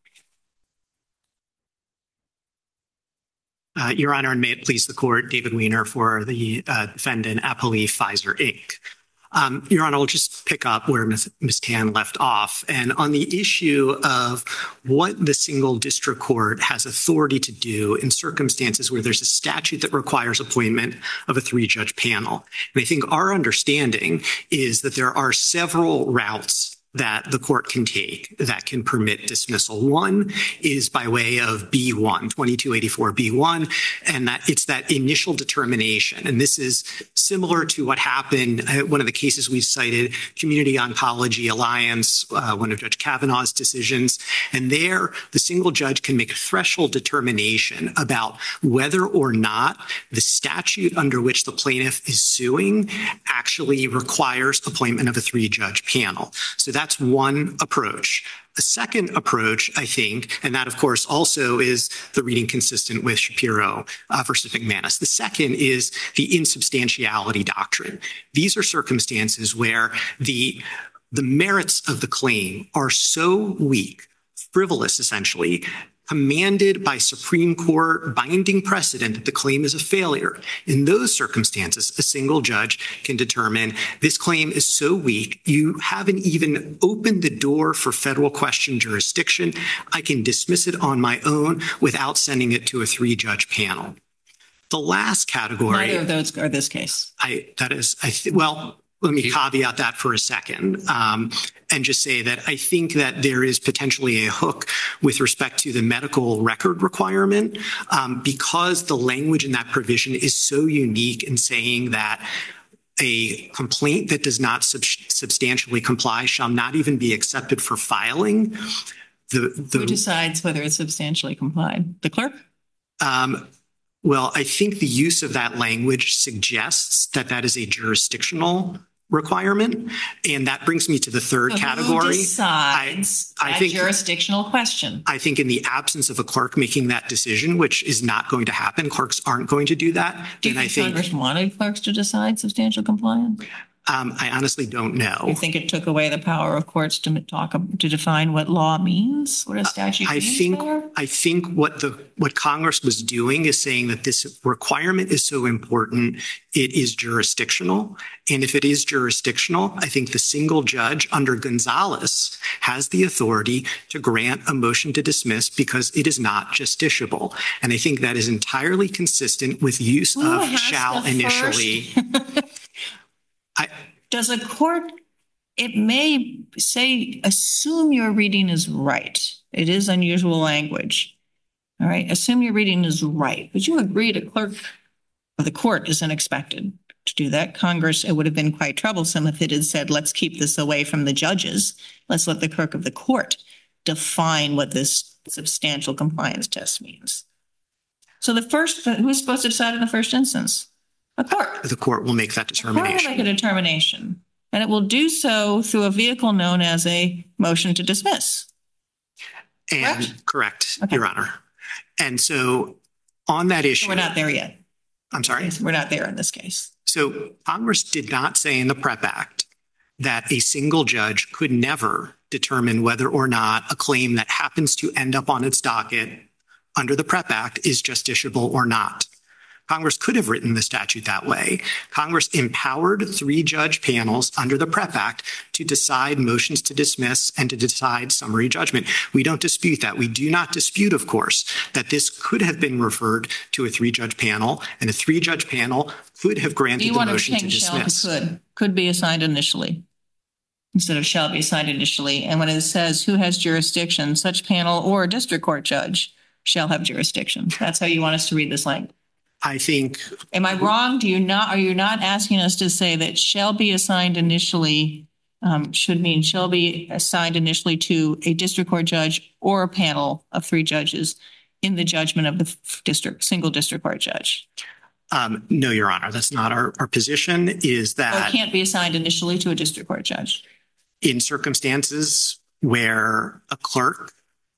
Your Honor, and may it please the court, David Weiner for the defendant, Appellee Pfizer, Inc. Your Honor, I'll just pick up where Ms. Tan left off. And on the issue of what the single district court has authority to do in circumstances where there's a statute that requires appointment of a 3-judge panel. And I think our understanding is that there are several routes that the court can take that can permit dismissal. One is by way of B1, 2284B1, and that it's that initial determination. And this is similar to what happened, one of the cases we cited, Community Oncology Alliance, one of Judge Kavanaugh's decisions. And there, the single judge can make a threshold determination about whether or not the statute under which the plaintiff is suing actually requires appointment of a 3-judge panel. So that's one approach. The second approach, I think, and that of course also is the reading consistent with Shapiro versus McManus. The second is the insubstantiality doctrine. These are circumstances where the merits of the claim are so weak, frivolous essentially, commanded by Supreme Court binding precedent that the claim is a failure. In those circumstances, a single judge can determine this claim is so weak, you haven't even opened the door for federal question jurisdiction. I can dismiss it on my own without sending it to a 3-judge panel. The last category— Neither of those are this case. Let me caveat that for a second and just say that I think that there is potentially a hook with respect to the medical record requirement because the language in that provision is so unique in saying that a complaint that does not substantially comply shall not even be accepted for filing. Who decides whether it's substantially complied? The clerk? Well, I think the use of that language suggests that that is a jurisdictional requirement, and that brings me to the third category. Who decides that jurisdictional question? I think in the absence of a clerk making that decision, which is not going to happen, clerks aren't going to do that. Do you think Congress wanted clerks to decide substantial compliance? I honestly don't know. You think it took away the power of courts to define what law means, what a statute means? I think what Congress was doing is saying that this requirement is so important, it is jurisdictional. And if it is jurisdictional, I think the single judge under Gonzalez has the authority to grant a motion to dismiss because it is not justiciable. And I think that is entirely consistent with use of shall initially. Does a court, it may say, assume your reading is right. It is unusual language. All right. Assume your reading is right. Would you agree the clerk of the court isn't expected to do that? Congress, it would have been quite troublesome if it had said, let's keep this away from the judges. Let's let the clerk of the court define what this substantial compliance test means. So who's supposed to decide in the first instance? A court. The court will make that determination. The court will make a determination, and it will do so through a vehicle known as a motion to dismiss. And correct, okay. Your Honor. And so on that issue— We're not there yet. I'm sorry? We're not there in this case. So Congress did not say in the PREP Act that a single judge could never determine whether or not a claim that happens to end up on its docket under the PREP Act is justiciable or not. Congress could have written the statute that way. Congress empowered 3-judge panels under the PREP Act to decide motions to dismiss and to decide summary judgment. We don't dispute that. We do not dispute, of course, that this could have been referred to a 3-judge panel, and a 3-judge panel could have granted the motion to dismiss. Could be assigned initially instead of shall be assigned initially. And when it says who has jurisdiction, such panel or a district court judge shall have jurisdiction. That's how you want us to read this language. I think— Am I wrong? Are you not asking us to say that shall be assigned initially should mean shall be assigned initially to a district court judge or a panel of 3 judges in the judgment of the single district court judge? No, Your Honor. That's not our position. Is that— Or it can't be assigned initially to a district court judge? In circumstances where a clerk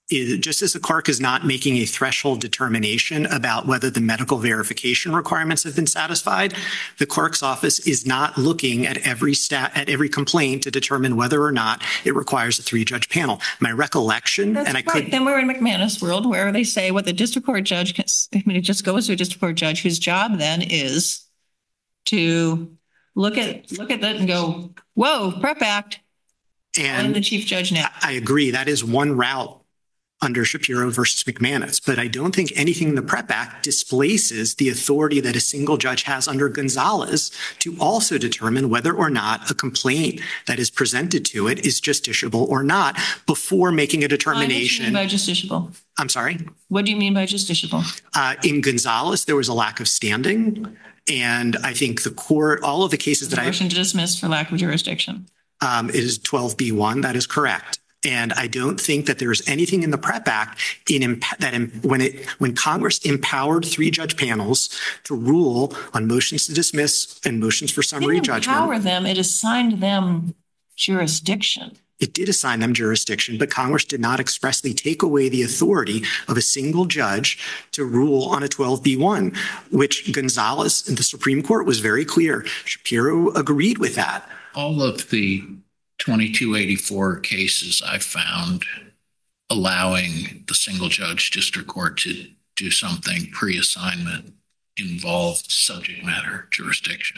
just as the clerk is not making a threshold determination about whether the medical verification requirements have been satisfied, the clerk's office is not looking at every complaint to determine whether or not it requires a 3-judge panel. My recollection, That's and I right. could. Then we're in McManus world where they say what the district court judge can, it just goes to a district court judge whose job then is to look at that and go, whoa, PrEP Act. And the chief judge now. I agree. That is one route under Shapiro versus McManus, but I don't think anything in the PrEP Act displaces the authority that a single judge has under Gonzalez to also determine whether or not a complaint that is presented to it is justiciable or not before making a determination. What do you mean by justiciable? I'm sorry? What do you mean by justiciable? In Gonzalez, there was a lack of standing, and I think the court, all of the cases that Motion to dismiss for lack of jurisdiction. It is 12B1. That is correct. And I don't think that there's anything in the PrEP Act when Congress empowered 3-judge panels to rule on motions to dismiss and motions for summary judgment. Empower them. It assigned them jurisdiction. It did assign them jurisdiction, but Congress did not expressly take away the authority of a single judge to rule on a 12B1, which Gonzalez and the Supreme Court was very clear. Shapiro agreed with that. All of the 2284 cases I found allowing the single judge district court to do something pre-assignment involved subject matter jurisdiction.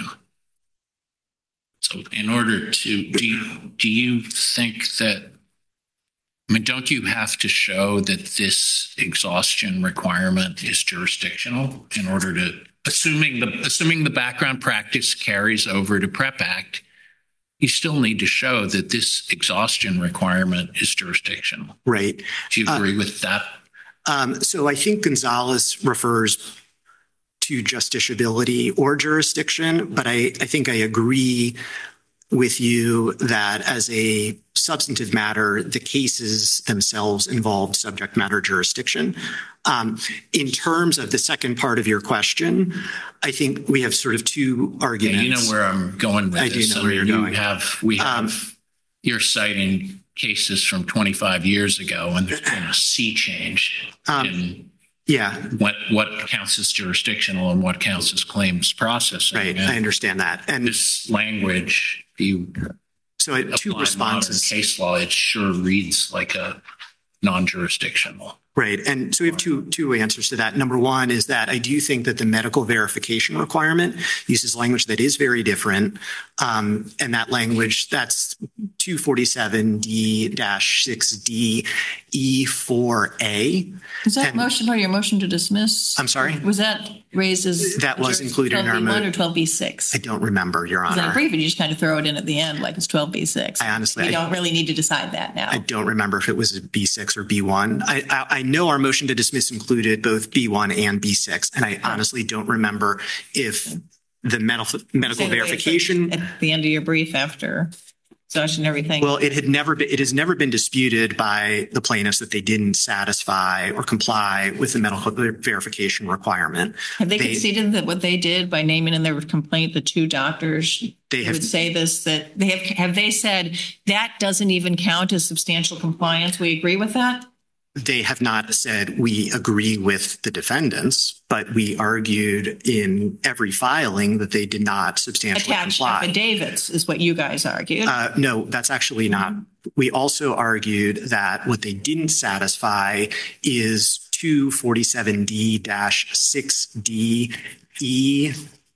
So in order to, do you think that, I mean, don't you have to show that this exhaustion requirement is jurisdictional in order to, assuming the background practice carries over to PrEP Act, you still need to show that this exhaustion requirement is jurisdictional. Right. Do you agree with that? So I think Gonzalez refers to justiciability or jurisdiction, but I think I agree with you that as a substantive matter, the cases themselves involved subject matter jurisdiction. In terms of the second part of your question, I think we have sort of two arguments. Yeah, you know where I'm going with this. I do know where you're going. You're citing cases from 25 years ago, and there's been a sea change in what counts as jurisdictional and what counts as claims processing. Right, I understand that. And this language, so I have two responses. Modern case law, it sure reads like a non-jurisdictional. Right. And so we have two answers to that. Number one is that I do think that the medical verification requirement uses language that is very different. And that language, that's 247D-6D E4A. Is that motion part of your motion to dismiss? I'm sorry? Was that raised as that was included in our 12B1 or 12B6? I don't remember, Your Honor. In a brief, you just kind of throw it in at the end like it's 12B6. I honestly don't really need to decide that now. I don't remember if it was B6 or B1. I know our motion to dismiss included both B1 and B6, and I honestly don't remember if the medical verification at the end of your brief after exhaustion and everything. Well, it has never been disputed by the plaintiffs that they didn't satisfy or comply with the medical verification requirement. Have they conceded that what they did by naming in their complaint the two doctors would say this, that they have they said that doesn't even count as substantial compliance? We agree with that? They have not said we agree with the defendants, but we argued in every filing that they did not substantially comply. Attached affidavits is what you guys argued. No, that's actually not. We also argued that what they didn't satisfy is 247D-6D E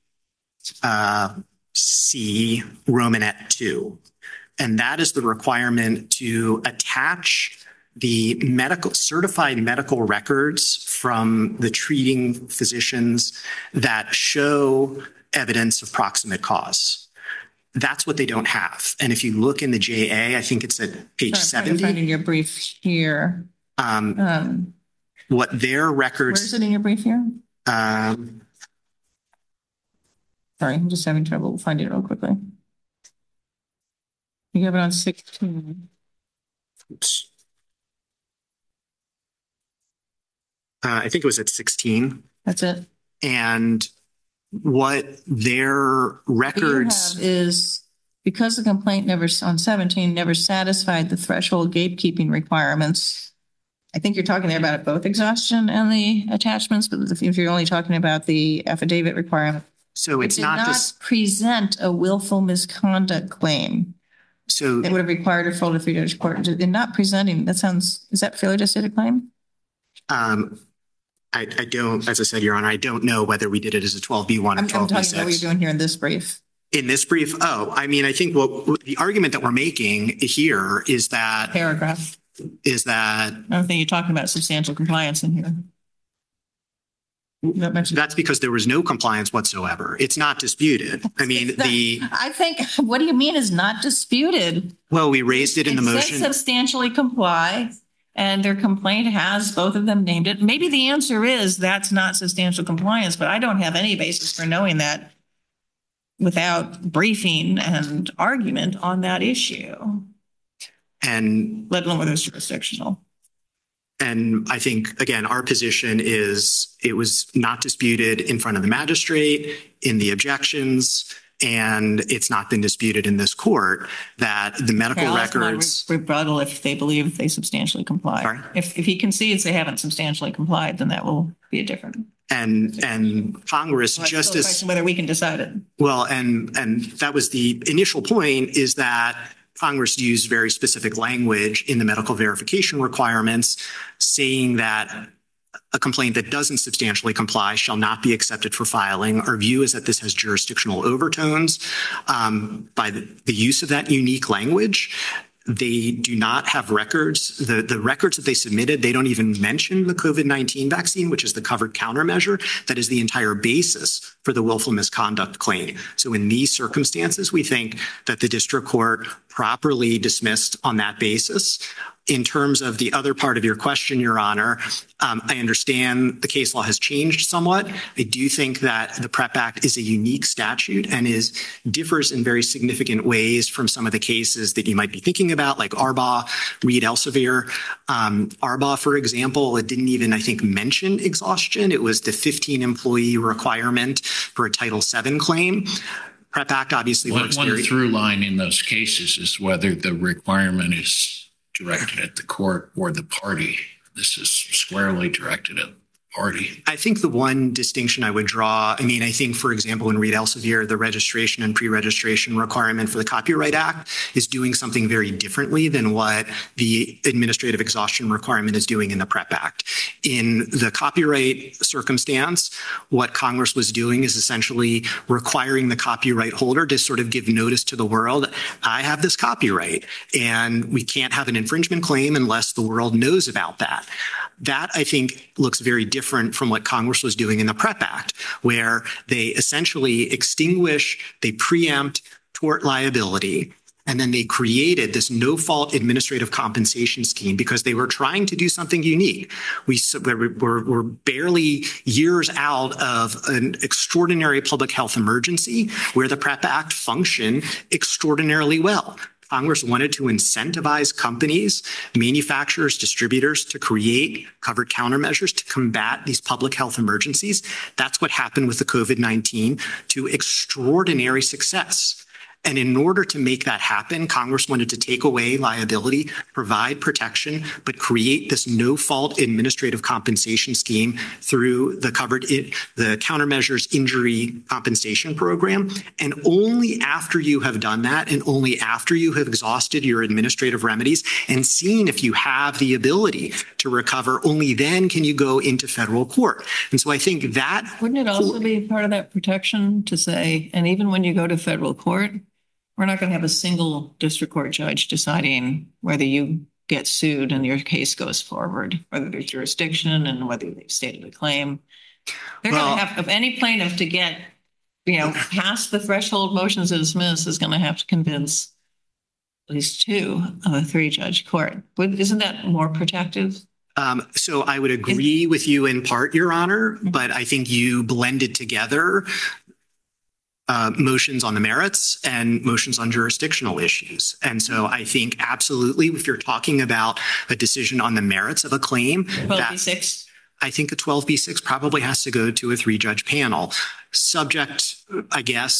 C Romanet 2. And that is the requirement to attach the certified medical records from the treating physicians that show evidence of proximate cause. That's what they don't have. And if you look in the JA, I think it's at page 70. I'm in your brief here. What their records. Where is it in your brief here? Sorry, I'm just having trouble finding it real quickly. You have it on 16. Oops. I think it was at 16. That's it. And what their records what you have is because the complaint on 17 never satisfied the threshold gatekeeping requirements I think you're talking there about both exhaustion and the attachments, but if you're only talking about the affidavit requirement. So it's did not not just present a willful misconduct claim. so It would have required a full three-judge court. In not presenting, is that failure to state a claim? I don't, as I said, Your Honor, I don't know whether we did it as a 12B1 or I'm talking about what 12B6. you're doing here in this brief. In this brief, I mean, I think what the argument that we're making here is that Paragraph. I don't think you're talking about substantial compliance in here. That's because there was no compliance whatsoever. It's not disputed. I mean, I think, what do you mean is not disputed? Well, we raised it in the It motion. says substantially comply, and their complaint has both of them named it. Maybe the answer is that's not substantial compliance, but I don't have any basis for knowing that without briefing and argument on that issue, And let alone whether it's jurisdictional. And I think, again, our position is it was not disputed in front of the magistrate in the objections, and it's not been disputed in this court that the medical records. Rebuttal if they believe they substantially comply. Sorry? If he concedes they haven't substantially complied, then that will be a different. And Congress Well, just still a question whether we can decide it. well, and that was the initial point, is that Congress used very specific language in the medical verification requirements saying that a complaint that doesn't substantially comply shall not be accepted for filing. Our view is that this has jurisdictional overtones by the use of that unique language. They do not have records. The records that they submitted, they don't even mention the COVID-19 vaccine, which is the covered countermeasure. That is the entire basis for the willful misconduct claim. So in these circumstances, we think that the district court properly dismissed on that basis. In terms of the other part of your question, Your Honor, I understand the case law has changed somewhat. I do think that the PrEP Act is a unique statute and differs in very significant ways from some of the cases that you might be thinking about, like Arbaugh, Reed Elsevier. Arbaugh, for example, it didn't even, I think, mention exhaustion. It was the 15-employee requirement for a Title VII claim. PrEP Act obviously works One through line in those cases is whether the requirement is directed at the court or the party. This is squarely directed at the party. I think the one distinction I would draw, I mean, I think, for example, in Reed Elsevier, the registration and pre-registration requirement for the Copyright Act is doing something very differently than what the administrative exhaustion requirement is doing in the PrEP Act. In the copyright circumstance, what Congress was doing is essentially requiring the copyright holder to sort of give notice to the world, I have this copyright, and we can't have an infringement claim unless the world knows about that. That, I think, looks very different from what Congress was doing in the PrEP Act, where they essentially extinguish, they preempt tort liability, and then they created this no-fault administrative compensation scheme because they were trying to do something unique. We're barely years out of an extraordinary public health emergency where the PrEP Act functioned extraordinarily well. Congress wanted to incentivize companies, manufacturers, distributors to create covered countermeasures to combat these public health emergencies. That's what happened with the COVID-19 to extraordinary success. And in order to make that happen, Congress wanted to take away liability, provide protection, but create this no-fault administrative compensation scheme through the countermeasures injury compensation program. And only after you have done that, and only after you have exhausted your administrative remedies and seen if you have the ability to recover, only then can you go into federal court. And so I think that— Wouldn't it also be part of that protection to say, and even when you go to federal court, we're not going to have a single district court judge deciding whether you get sued and your case goes forward, whether there's jurisdiction and whether they've stated a claim. They're going to have, if any plaintiff to get, past the threshold motions to dismiss is going to have to convince at least two of a three-judge court. Isn't that more protective? So I would agree with you in part, Your Honor, but I think you blended together motions on the merits and motions on jurisdictional issues. And so I think absolutely, if you're talking about a decision on the merits of a claim, 12B6. I think a 12B6 probably has to go to a three-judge panel. Subject, I guess,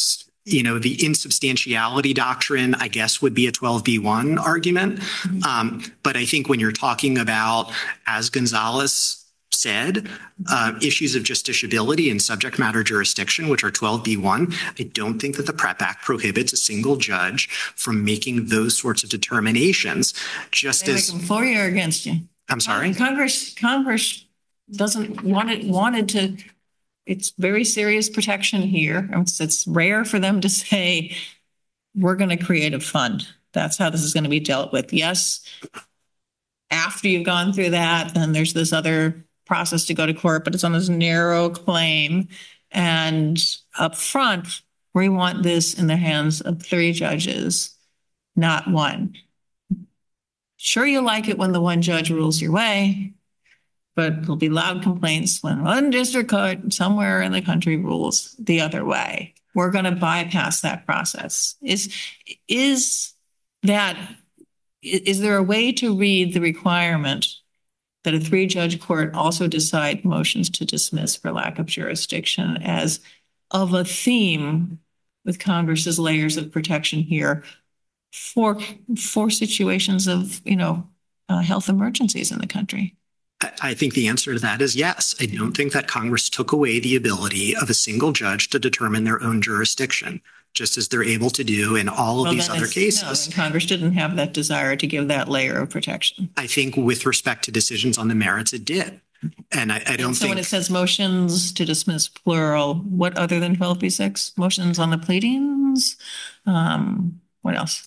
the insubstantiality doctrine, I guess, would be a 12b1 argument. But I think when you're talking about, as Gonzalez said, issues of justiciability and subject matter jurisdiction, which are 12b1, I don't think that the PrEP Act prohibits a single judge from making those sorts of determinations. Just they as make them for you or against you. I'm sorry. Congress doesn't wanted to. It's very serious protection here. It's rare for them to say we're going to create a fund. That's how this is going to be dealt with. Yes, after you've gone through that, then there's this other process to go to court, but it's on this narrow claim. And up front, we want this in the hands of 3 judges, not 1. Sure, you like it when the 1 judge rules your way, but there'll be loud complaints when 1 district court somewhere in the country rules the other way. We're going to bypass that process. Is there a way to read the requirement that a 3-judge court also decide motions to dismiss for lack of jurisdiction as of a theme with Congress's layers of protection here for situations of, health emergencies in the country? I think the answer to that is yes. I don't think that Congress took away the ability of a single judge to determine their own jurisdiction, just as they're able to do in all of these other cases. No, Congress didn't have that desire to give that layer of protection. I think with respect to decisions on the merits, it did. And I don't think... So when it says motions to dismiss plural, what other than 12b6? Motions on the pleadings? What else?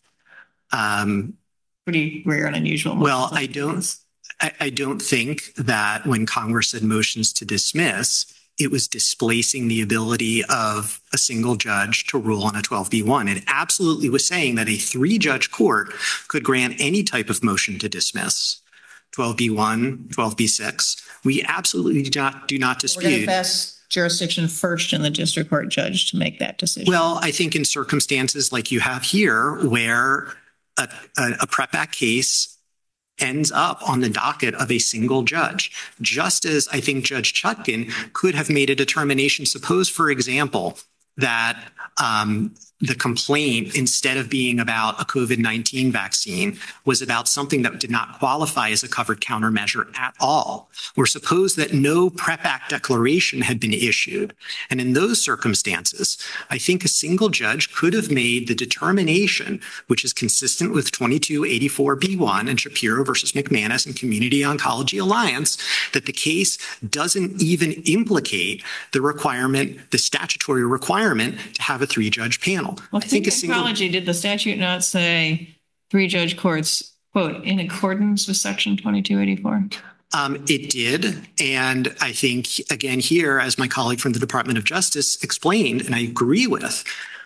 Pretty rare and unusual. Well, I don't think that when Congress said motions to dismiss, it was displacing the ability of a single judge to rule on a 12b1. It absolutely was saying that a 3-judge court could grant any type of motion to dismiss. 12b1, 12b6. We absolutely do not dispute. We're going to pass jurisdiction first in the district court judge to make that decision. Well, I think in circumstances like you have here, where a PrEP Act case ends up on the docket of a single judge, just as I think Judge Chutkan could have made a determination. Suppose, for example, that the complaint, instead of being about a COVID-19 vaccine, was about something that did not qualify as a covered countermeasure at all. Or suppose that no PrEP Act declaration had been issued. And in those circumstances, I think a single judge could have made the determination, which is consistent with 2284b1 and Shapiro versus McManus and Community Oncology Alliance, that the case doesn't even implicate the requirement, the statutory requirement, to have a 3-judge panel. Well, I think did the statute not say 3-judge courts, quote, in accordance with section 2284? It did. And I think, again, here, as my colleague from the Department of Justice explained, and I agree with,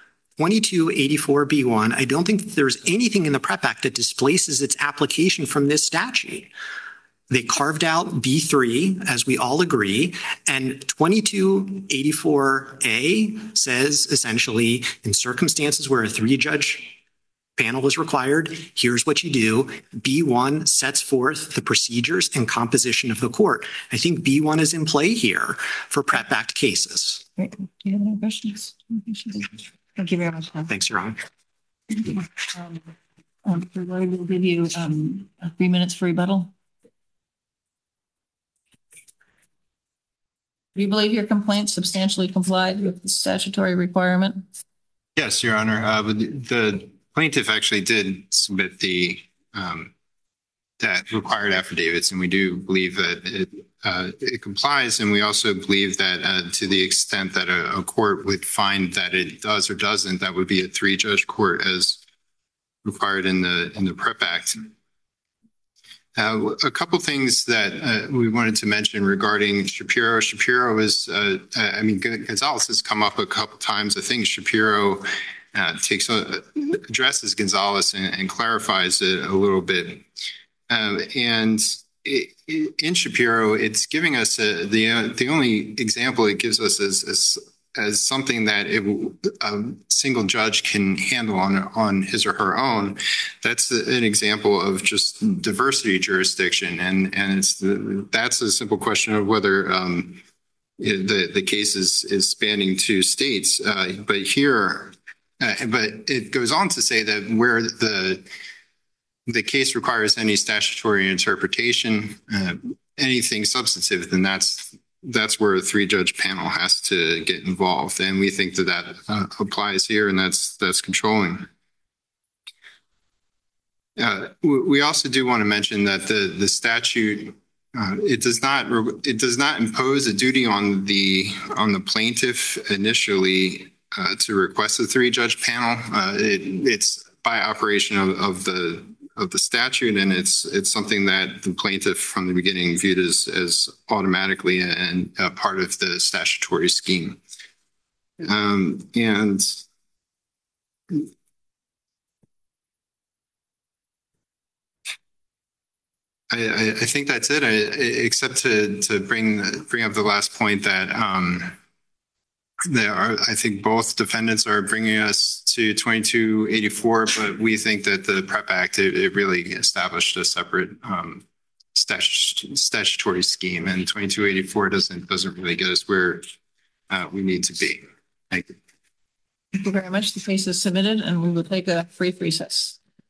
2284b1, I don't think that there's anything in the PrEP Act that displaces its application from this statute. They carved out B3, as we all agree, and 2284A says, essentially, in circumstances where a 3-judge panel is required, here's what you do. B1 sets forth the procedures and composition of the court. I think B1 is in play here for PrEP Act cases. Great. Do you have any questions? Thank you very much. Thanks, Your Honor. We'll give you 3 minutes for rebuttal. Do you believe your complaint substantially complied with the statutory requirement? Yes, Your Honor. The plaintiff actually did submit the that required affidavits, and we do believe that it complies. And we also believe that to the extent that a court would find that it does or doesn't, that would be a 3-judge court as required in the PrEP Act. A couple things that we wanted to mention regarding Shapiro. Shapiro is, Gonzalez has come up a couple times. I think Shapiro addresses Gonzalez and clarifies it a little bit. In Shapiro, it's giving us the only example it gives us as something that a single judge can handle on his or her own. That's an example of just diversity jurisdiction, and that's a simple question of whether the case is spanning 2 states. But here, But it goes on to say that where the case requires any statutory interpretation, anything substantive, then that's where a 3-judge panel has to get involved. And we think that applies here, and that's controlling. We also do want to mention that the statute, it does not impose a duty on the plaintiff initially to request a 3-judge panel. It's by operation of the statute, and it's something that the plaintiff from the beginning viewed as automatically and part of the statutory scheme. And I think that's it, except to bring up the last point that I think both defendants are bringing us to 2284, but we think that the PrEP Act, it really established a separate statutory scheme, and 2284 doesn't really get us where we need to be. Thank you. Thank you very much. The case is submitted, and we will take a brief recess.